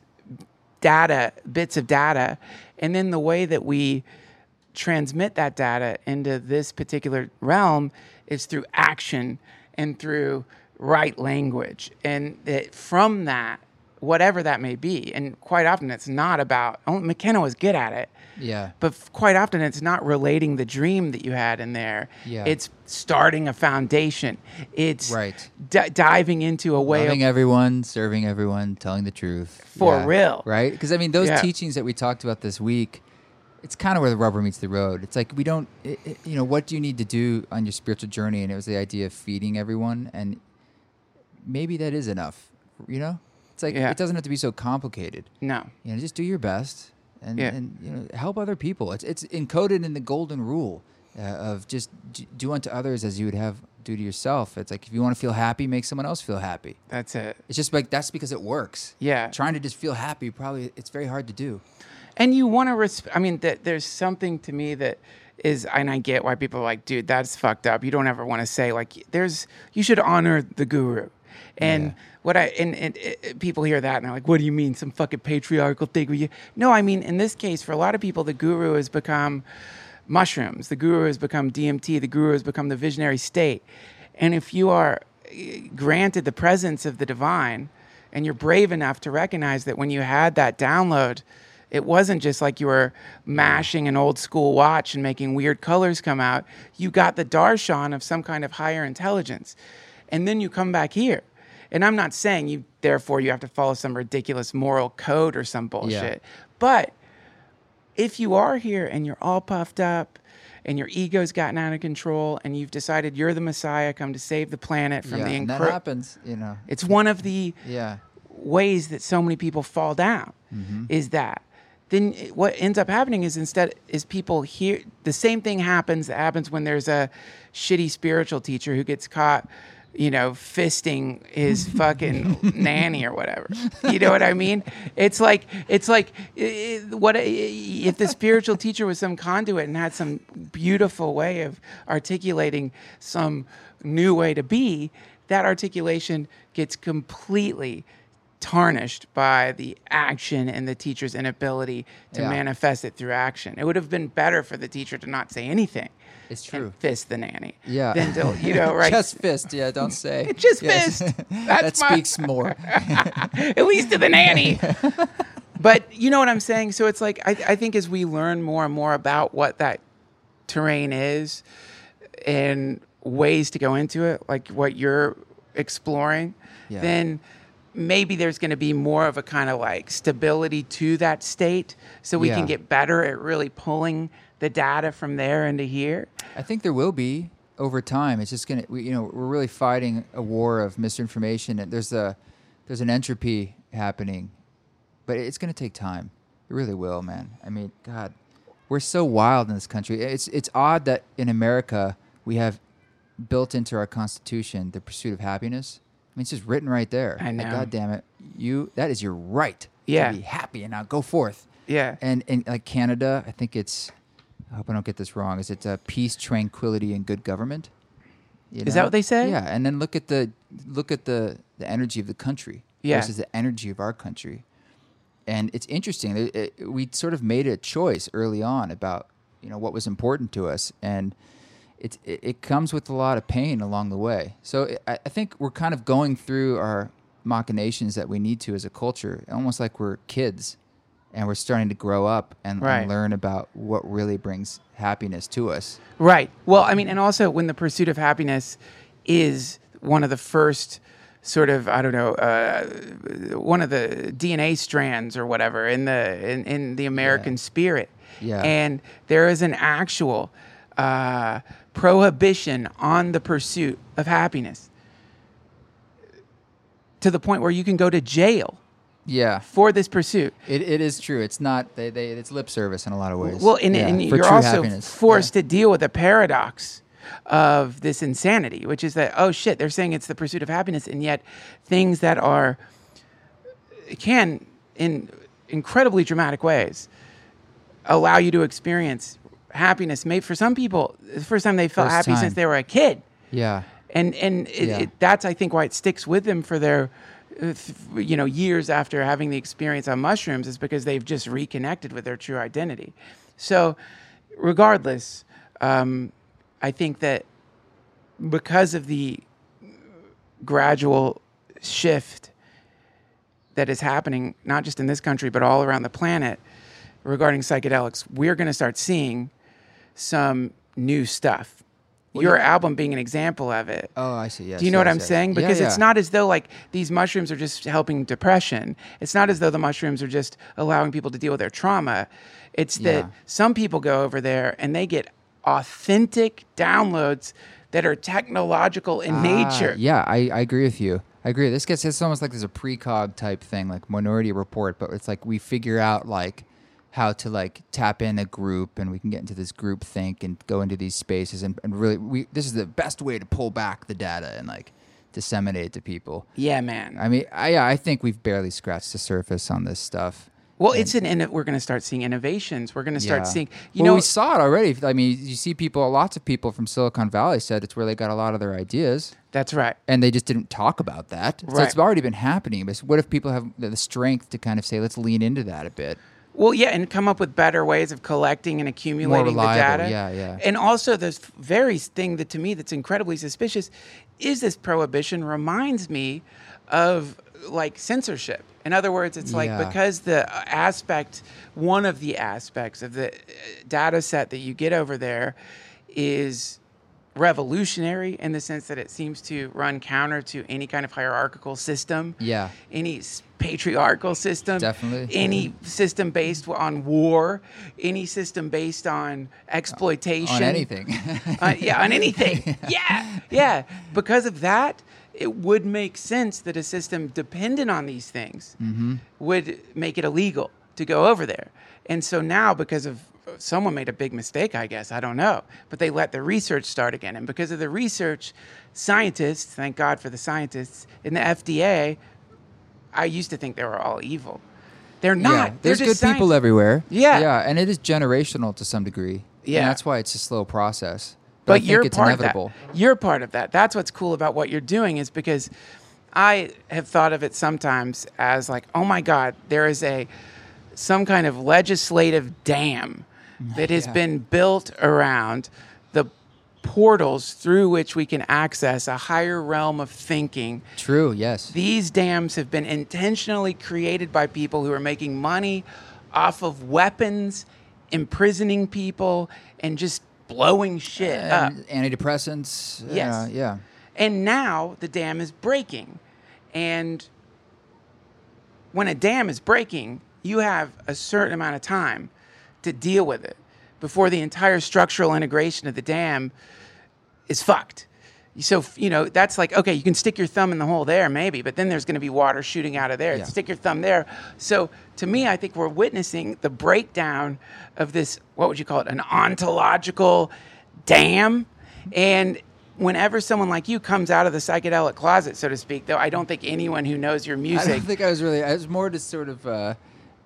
bits of data. And then the way that we transmit that data into this particular realm is through action and through right language. And from that, whatever that may be, and quite often it's not about, McKenna was good at it, Yeah. but quite often it's not relating the dream that you had in there. Yeah. It's starting a foundation. It's Right. diving into a way Loving of, everyone, serving everyone, telling the truth. For real. Right? Because, I mean, those Yeah. teachings that we talked about this week, it's kind of where the rubber meets the road. It's like we don't, what do you need to do on your spiritual journey? And it was the idea of feeding everyone. And maybe that is enough, It's like Yeah. it doesn't have to be so complicated. no. Just do your best and, Yeah. and help other people. It's encoded in the golden rule of just do unto others as you would have do to yourself. It's like if you want to feel happy, make someone else feel happy. That's it. It's just like that's because it works. Yeah. Trying to just feel happy, probably it's very hard to do. And you want to there's something to me that is, and I get why people are like, dude, that's fucked up. You don't ever want to say like, you should honor the guru. And people hear that and they're like, what do you mean, some fucking patriarchal thing? No, I mean, in this case, for a lot of people, the guru has become mushrooms. The guru has become DMT. The guru has become the visionary state. And if you are granted the presence of the divine and you're brave enough to recognize that when you had that download, it wasn't just like you were mashing an old school watch and making weird colors come out. You got the darshan of some kind of higher intelligence. And then you come back here. And I'm not saying therefore you have to follow some ridiculous moral code or some bullshit. Yeah. But if you are here and you're all puffed up and your ego's gotten out of control and you've decided you're the Messiah, come to save the planet from the and that happens, It's one of the Yeah. ways that so many people fall down, is that. Then what ends up happening is people hear the same thing that happens when there's a shitty spiritual teacher who gets caught, fisting his fucking nanny or whatever. You know what I mean? It's like what if the spiritual teacher was some conduit and had some beautiful way of articulating some new way to be, that articulation gets completely tarnished by the action and the teacher's inability to manifest it through action. It would have been better for the teacher to not say anything. It's true. And fist the nanny. Yeah. Than to, right? Just fist. Yeah, don't say. Just Yes. fist. That speaks more. At least to the nanny. But you know what I'm saying? So it's like, I think as we learn more and more about what that terrain is and ways to go into it, like what you're exploring, then maybe there's going to be more of a kind of like stability to that state so we can get better at really pulling the data from there into here. I think there will be over time. It's just we're really fighting a war of misinformation, and there's an entropy happening, but it's gonna take time. It really will, man. I mean, God, we're so wild in this country. It's odd that in America we have built into our Constitution the pursuit of happiness. I mean, it's just written right there. I know. Like, God damn it, that is your right Yeah. to be happy, and now go forth. Yeah. And like Canada, I think it's. I hope I don't get this wrong. Is it peace, tranquility, and good government? Is that what they say? Yeah, and then look at the energy of the country versus the energy of our country, and it's interesting. We sort of made a choice early on about what was important to us, and it comes with a lot of pain along the way. So I think we're kind of going through our machinations that we need to as a culture, almost like we're kids, and we're starting to grow up and learn about what really brings happiness to us. Right. Well, I mean, and also when the pursuit of happiness is one of the first sort of, I don't know, one of the DNA strands or whatever in the American spirit. Yeah. And there is an actual prohibition on the pursuit of happiness to the point where you can go to jail. Yeah. For this pursuit. It is true. It's not, it's lip service in a lot of ways. Well, and you're also forced to deal with the paradox of this insanity, which is that, oh shit, they're saying it's the pursuit of happiness, and yet things that can, in incredibly dramatic ways, allow you to experience happiness. Maybe for some people, the first time they felt happy since they were a kid. Yeah. And that's, I think, why it sticks with them for their years after having the experience on mushrooms, is because they've just reconnected with their true identity. So regardless, I think that because of the gradual shift that is happening, not just in this country, but all around the planet regarding psychedelics, we're going to start seeing some new stuff. Your album being an example of it. Oh, I see. Yes. Do you know what I'm saying? Because it's not as though like these mushrooms are just helping depression. It's not as though the mushrooms are just allowing people to deal with their trauma. It's that some people go over there and they get authentic downloads that are technological in nature. Yeah, I agree with you. I agree. It's almost like there's a precog type thing, like Minority Report, but it's like we figure out like how to like tap in a group, and we can get into this group think and go into these spaces and really this is the best way to pull back the data and like disseminate it to people. Yeah, man. I mean, I think we've barely scratched the surface on this stuff. Well, we're going to start seeing innovations. We're going to start seeing, we saw it already. I mean, you see lots of people from Silicon Valley said it's where they got a lot of their ideas. That's right. And they just didn't talk about that. Right. So it's already been happening. But what if people have the strength to kind of say, let's lean into that a bit? Well, yeah, and come up with better ways of collecting and accumulating More reliable, the data. Yeah. And also, this very thing that to me that's incredibly suspicious is this prohibition reminds me of like censorship. In other words, it's like because one of the aspects of the data set that you get over there is revolutionary in the sense that it seems to run counter to any kind of hierarchical system. Yeah. Any patriarchal system. Definitely. Any system based on war. Any system based on exploitation. On anything. On anything. Yeah. Because of that, it would make sense that a system dependent on these things would make it illegal to go over there. And so now, because of someone made a big mistake, I guess, I don't know, but they let the research start again. And because of the research, scientists, thank God for the scientists, in the FDA, I used to think they were all evil. They're not. Yeah, there's They're just good people everywhere. Yeah, and it is generational to some degree. Yeah, and that's why it's a slow process. But I think it's inevitable. You're part of that. That's what's cool about what you're doing, is because I have thought of it sometimes as like, oh my God, there is some kind of legislative dam that has been built around the portals through which we can access a higher realm of thinking. True, yes. These dams have been intentionally created by people who are making money off of weapons, imprisoning people, and just blowing shit up. Antidepressants. Yes. Yeah. And now the dam is breaking. And when a dam is breaking, you have a certain amount of time to deal with it before the entire structural integration of the dam is fucked. So, that's like, okay, you can stick your thumb in the hole there maybe, but then there's going to be water shooting out of there. Yeah. Stick your thumb there. So to me, I think we're witnessing the breakdown of this, what would you call it, an ontological dam. And whenever someone like you comes out of the psychedelic closet, so to speak, though I don't think anyone who knows your music... I don't think I was more just sort of...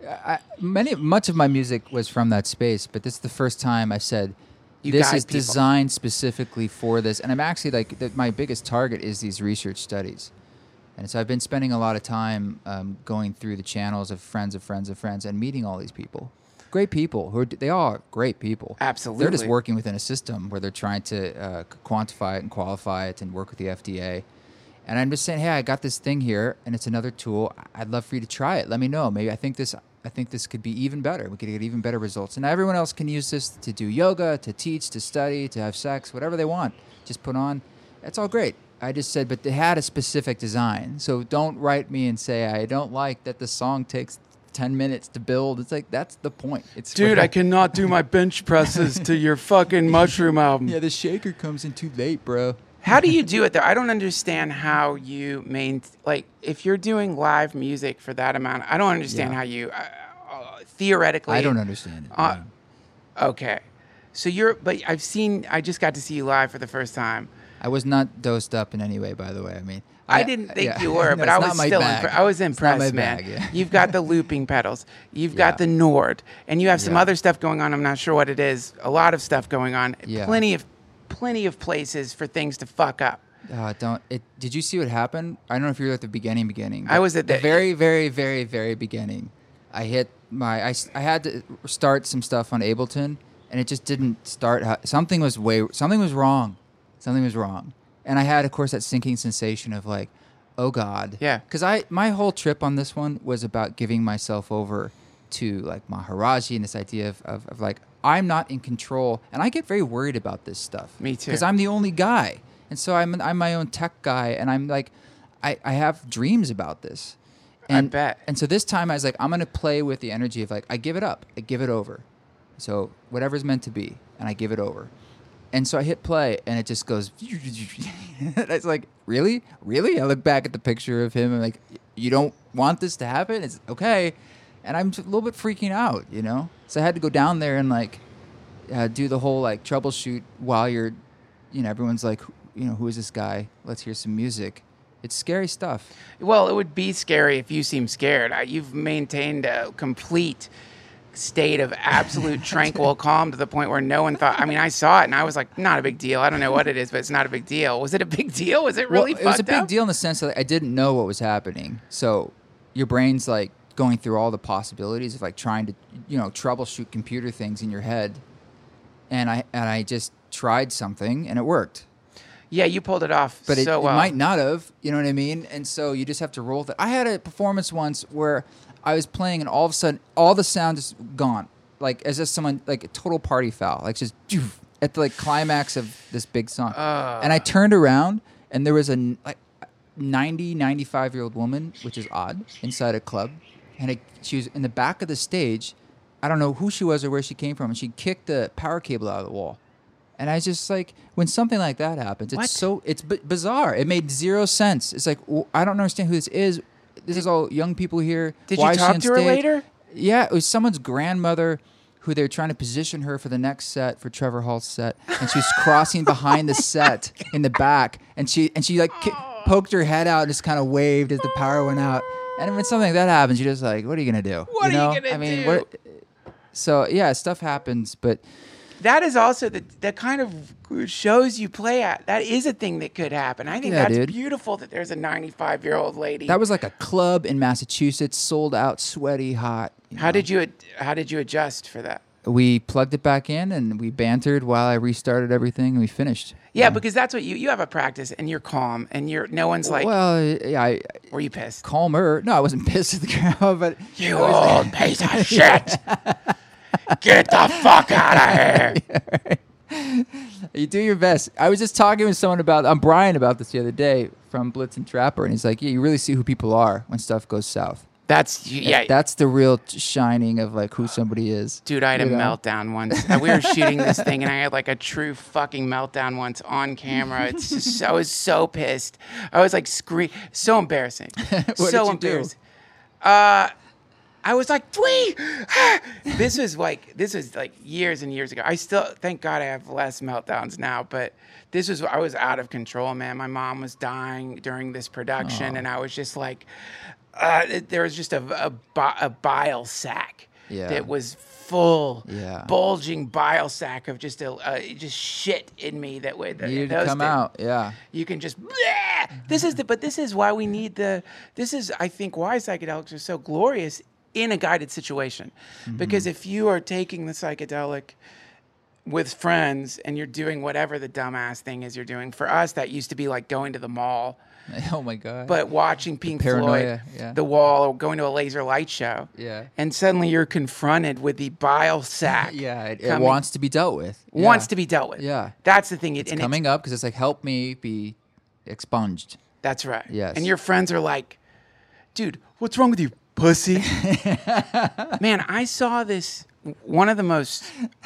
much of my music was from that space, but this is the first time I said... This is designed specifically for this. And I'm actually my biggest target is these research studies. And so I've been spending a lot of time going through the channels of friends of friends of friends and meeting all these people. great people they all are great people. Absolutely. They're just working within a system where they're trying to quantify it and qualify it and work with the FDA. And I'm just saying, hey, I got this thing here, and it's another tool. I'd love for you to try it. Let me know. Maybe I think this could be even better. We could get even better results. And everyone else can use this to do yoga, to teach, to study, to have sex, whatever they want. Just put on. That's all great. I just said, but they had a specific design. So don't write me and say, I don't like that the song takes 10 minutes to build. It's like, that's the point. It's Dude, I cannot do my bench presses to your fucking Mushroom album. Yeah, the shaker comes in too late, bro. How do you do it though? I don't understand how you if you're doing live music for that amount. I don't understand how you theoretically. I don't understand it. Okay, so but I just got to see you live for the first time. I was not dosed up in any way, by the way. I mean, I didn't think you were, but I was still I was impressed, man. Yeah. You've got the looping pedals, you've got the Nord, and you have some other stuff going on. I'm not sure what it is. A lot of stuff going on. Yeah. Plenty of places for things to fuck up. Did you see what happened? I don't know if you were at the beginning. I was at the very, very, very, very beginning. I had to start some stuff on Ableton, and it just didn't start. Something was wrong. Something was wrong. And I had, of course, that sinking sensation of like, oh God. Yeah. Because my whole trip on this one was about giving myself over to like Maharaji and this idea of like, I'm not in control. And I get very worried about this stuff. Me too. Because I'm the only guy. And so I'm my own tech guy. And I'm like, I have dreams about this. And, I bet. And so this time I was like, I'm going to play with the energy of like, I give it up. I give it over. So whatever's meant to be. And I give it over. And so I hit play, and it just goes. It's like, really? I look back at the picture of him, and like, you don't want this to happen? It's okay. And I'm a little bit freaking out, you know? So I had to go down there and like do the whole like troubleshoot while you're, everyone's like, who is this guy? Let's hear some music. It's scary stuff. Well, it would be scary if you seem scared. You've maintained a complete state of absolute tranquil calm to the point where no one thought. I mean, I saw it and I was like, not a big deal. I don't know what it is, but it's not a big deal. Was it a big deal? Was it really fucked up? It was a big deal in the sense that I didn't know what was happening. So your brain's like going through all the possibilities of like trying to, troubleshoot computer things in your head. And I just tried something and it worked. Yeah, you pulled it off but so well. It might not have, you know what I mean? And so you just have to roll with it. I had a performance once where I was playing and all of a sudden all the sound is gone. Like as if someone, like a total party foul. Like just at the like climax of this big song. And I turned around and there was a 95-year-old woman, which is odd, inside a club. And she was in the back of the stage. I don't know who she was or where she came from. And she kicked the power cable out of the wall. And I just like, when something like that happens, it's bizarre. It made zero sense. It's like, I don't understand who this is. This is all young people here. Did you talk to her later? Yeah, it was someone's grandmother who they were trying to position her for the next set, for Trevor Hall's set. And she was crossing behind the set in the back. And she like poked her head out and just kind of waved as the power went out. And when something like that happens, you're just like, what are you going to do? What are you going to do? So, yeah, stuff happens, but... That is also the kind of shows you play at. That is a thing that could happen. I think that's beautiful that there's a 95-year-old lady. That was like a club in Massachusetts, sold out, sweaty, hot. How did you adjust for that? We plugged it back in and we bantered while I restarted everything and we finished. Yeah, because that's what you have a practice and you're calm and no one's like. Well, yeah. Were you pissed? Calmer. No, I wasn't pissed at the crowd, but you old piece of shit. Get the fuck out of here. Yeah, right. You do your best. I was just talking with someone Brian about this the other day from Blitz and Trapper, and he's like, yeah, you really see who people are when stuff goes south. That's the real shining of like who somebody is. Dude, I had a meltdown once. We were shooting this thing, and I had like a true fucking meltdown once on camera. It's just, I was so pissed. I was like so embarrassing. What so did you embarrassing. Do? I was like, This was like years and years ago. I still, thank God I have less meltdowns now, but I was out of control, man. My mom was dying during this production, and I was just like, there was just a bile sack that was full, bulging bile sack of just shit in me that would needed to come out. Yeah, you can just. But this is why we need I think why psychedelics are so glorious. in a guided situation. Because if you are taking the psychedelic with friends and you're doing whatever the dumbass thing is you're doing, for us, that used to be like going to the mall, Oh my God. but watching Pink paranoia, Floyd, yeah. The Wall, or going to a laser light show. Yeah. And suddenly you're confronted with the bile sac. Yeah, it coming- wants to be dealt with. Wants to be dealt with. Yeah. That's the thing. It's coming up because it's like, help me be expunged. That's right. Yes. And your friends are like, dude, what's wrong with you, pussy? Man, I saw this, one of the most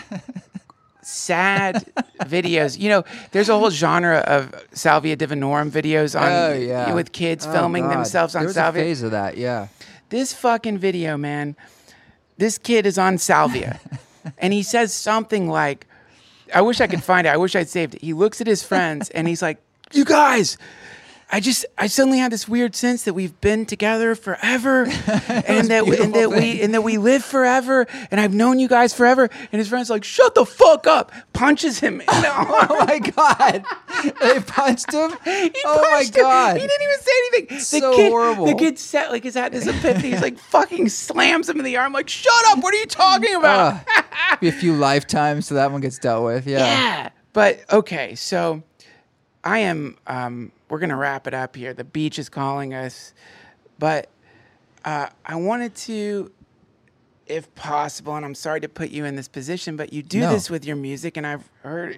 sad videos. You know, there's a whole genre of Salvia Divinorum videos on with kids filming themselves on there was Salvia. a phase of that, yeah. This fucking video, man, this kid is on Salvia. And he says something like, I wish I could find it. I wish I'd saved it. He looks at his friends and he's like, you guys, I suddenly had this weird sense that we've been together forever, and that we live forever, and I've known you guys forever. And his friend's like, "Shut the fuck up!" Punches him in the arm. Oh my God! They punched him. Oh my God! He didn't even say anything. Horrible. The kid sat like he's had this epiphany. He's like fucking slams him in the arm. Like, shut up! What are you talking about? Be a few lifetimes so that one gets dealt with. Yeah. But okay, so I am. We're gonna wrap it up here. The beach is calling us, but I wanted to, if possible, and I'm sorry to put you in this position, but you do this with your music, and I've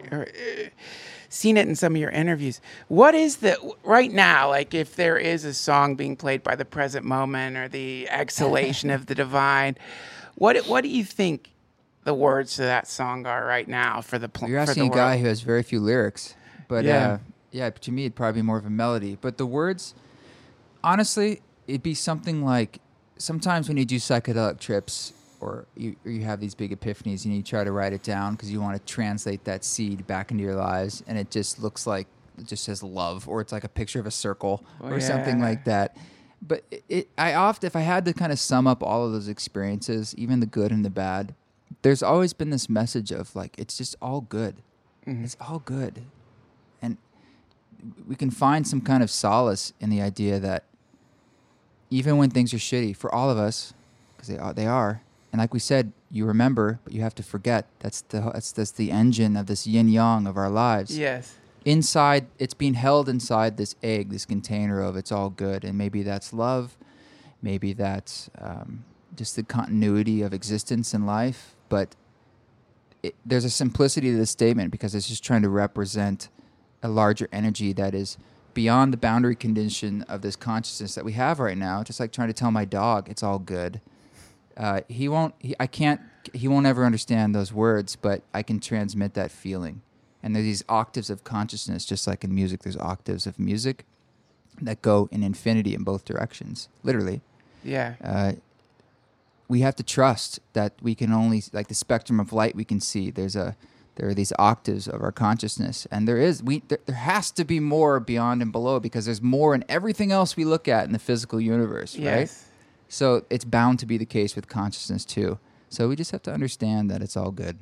seen it in some of your interviews. What is right now, like if there is a song being played by the present moment or the exhalation of the divine, what do you think the words to that song are right now for the You're asking a guy who has very few lyrics, but yeah, to me, it'd probably be more of a melody. But the words, honestly, it'd be something like, sometimes when you do psychedelic trips or you have these big epiphanies and you try to write it down because you want to translate that seed back into your lives, and it just looks like, it just says love, or it's like a picture of a circle or something like that. But I often, if I had to kind of sum up all of those experiences, even the good and the bad, there's always been this message of like, it's just all good. Mm-hmm. It's all good. And we can find some kind of solace in the idea that even when things are shitty for all of us, because they are, and like we said, you remember, but you have to forget. That's the engine of this yin yang of our lives. Yes. Inside, it's being held inside this egg, this container of it's all good, and maybe that's love, maybe that's just the continuity of existence in life. But there's a simplicity to this statement because it's just trying to represent a larger energy that is beyond the boundary condition of this consciousness that we have right now. Just like trying to tell my dog it's all good. He won't ever understand those words, but I can transmit that feeling. And there's these octaves of consciousness, just like in music, there's octaves of music that go in infinity in both directions, literally. Yeah. We have to trust that we can only, like the spectrum of light we can see, there are these octaves of our consciousness, and there has to be more beyond and below because there's more in everything else we look at in the physical universe, right? So it's bound to be the case with consciousness too. So we just have to understand that it's all good.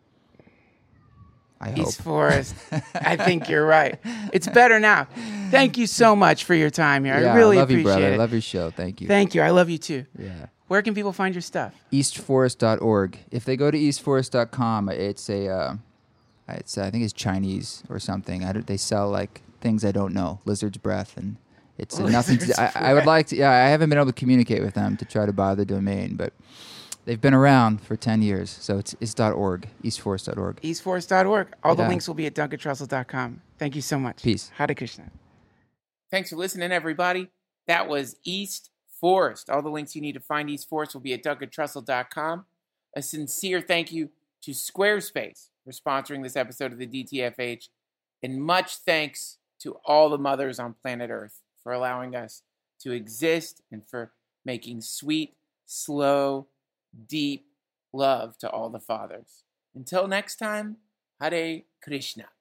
I hope. East Forest, I think you're right. It's better now. Thank you so much for your time here. I really appreciate you, brother. it. I love your show. Thank you. Thank you. I love you too. Yeah. Where can people find your stuff? Eastforest.org. If they go to eastforest.com, it's I think it's Chinese or something. They sell like things I don't know, lizard's breath, and it's nothing. I would like to. Yeah, I haven't been able to communicate with them to try to buy the domain, but they've been around for 10 years, so it's .org, eastforest.org. Eastforest.org. All the links will be at DuncanTrussell.com. Thank you so much. Peace. Hare Krishna. Thanks for listening, everybody. That was East Forest. All the links you need to find East Forest will be at DuncanTrussell.com. A sincere thank you to Squarespace for sponsoring this episode of the DTFH, and much thanks to all the mothers on planet Earth for allowing us to exist and for making sweet, slow, deep love to all the fathers. Until next time, Hare Krishna.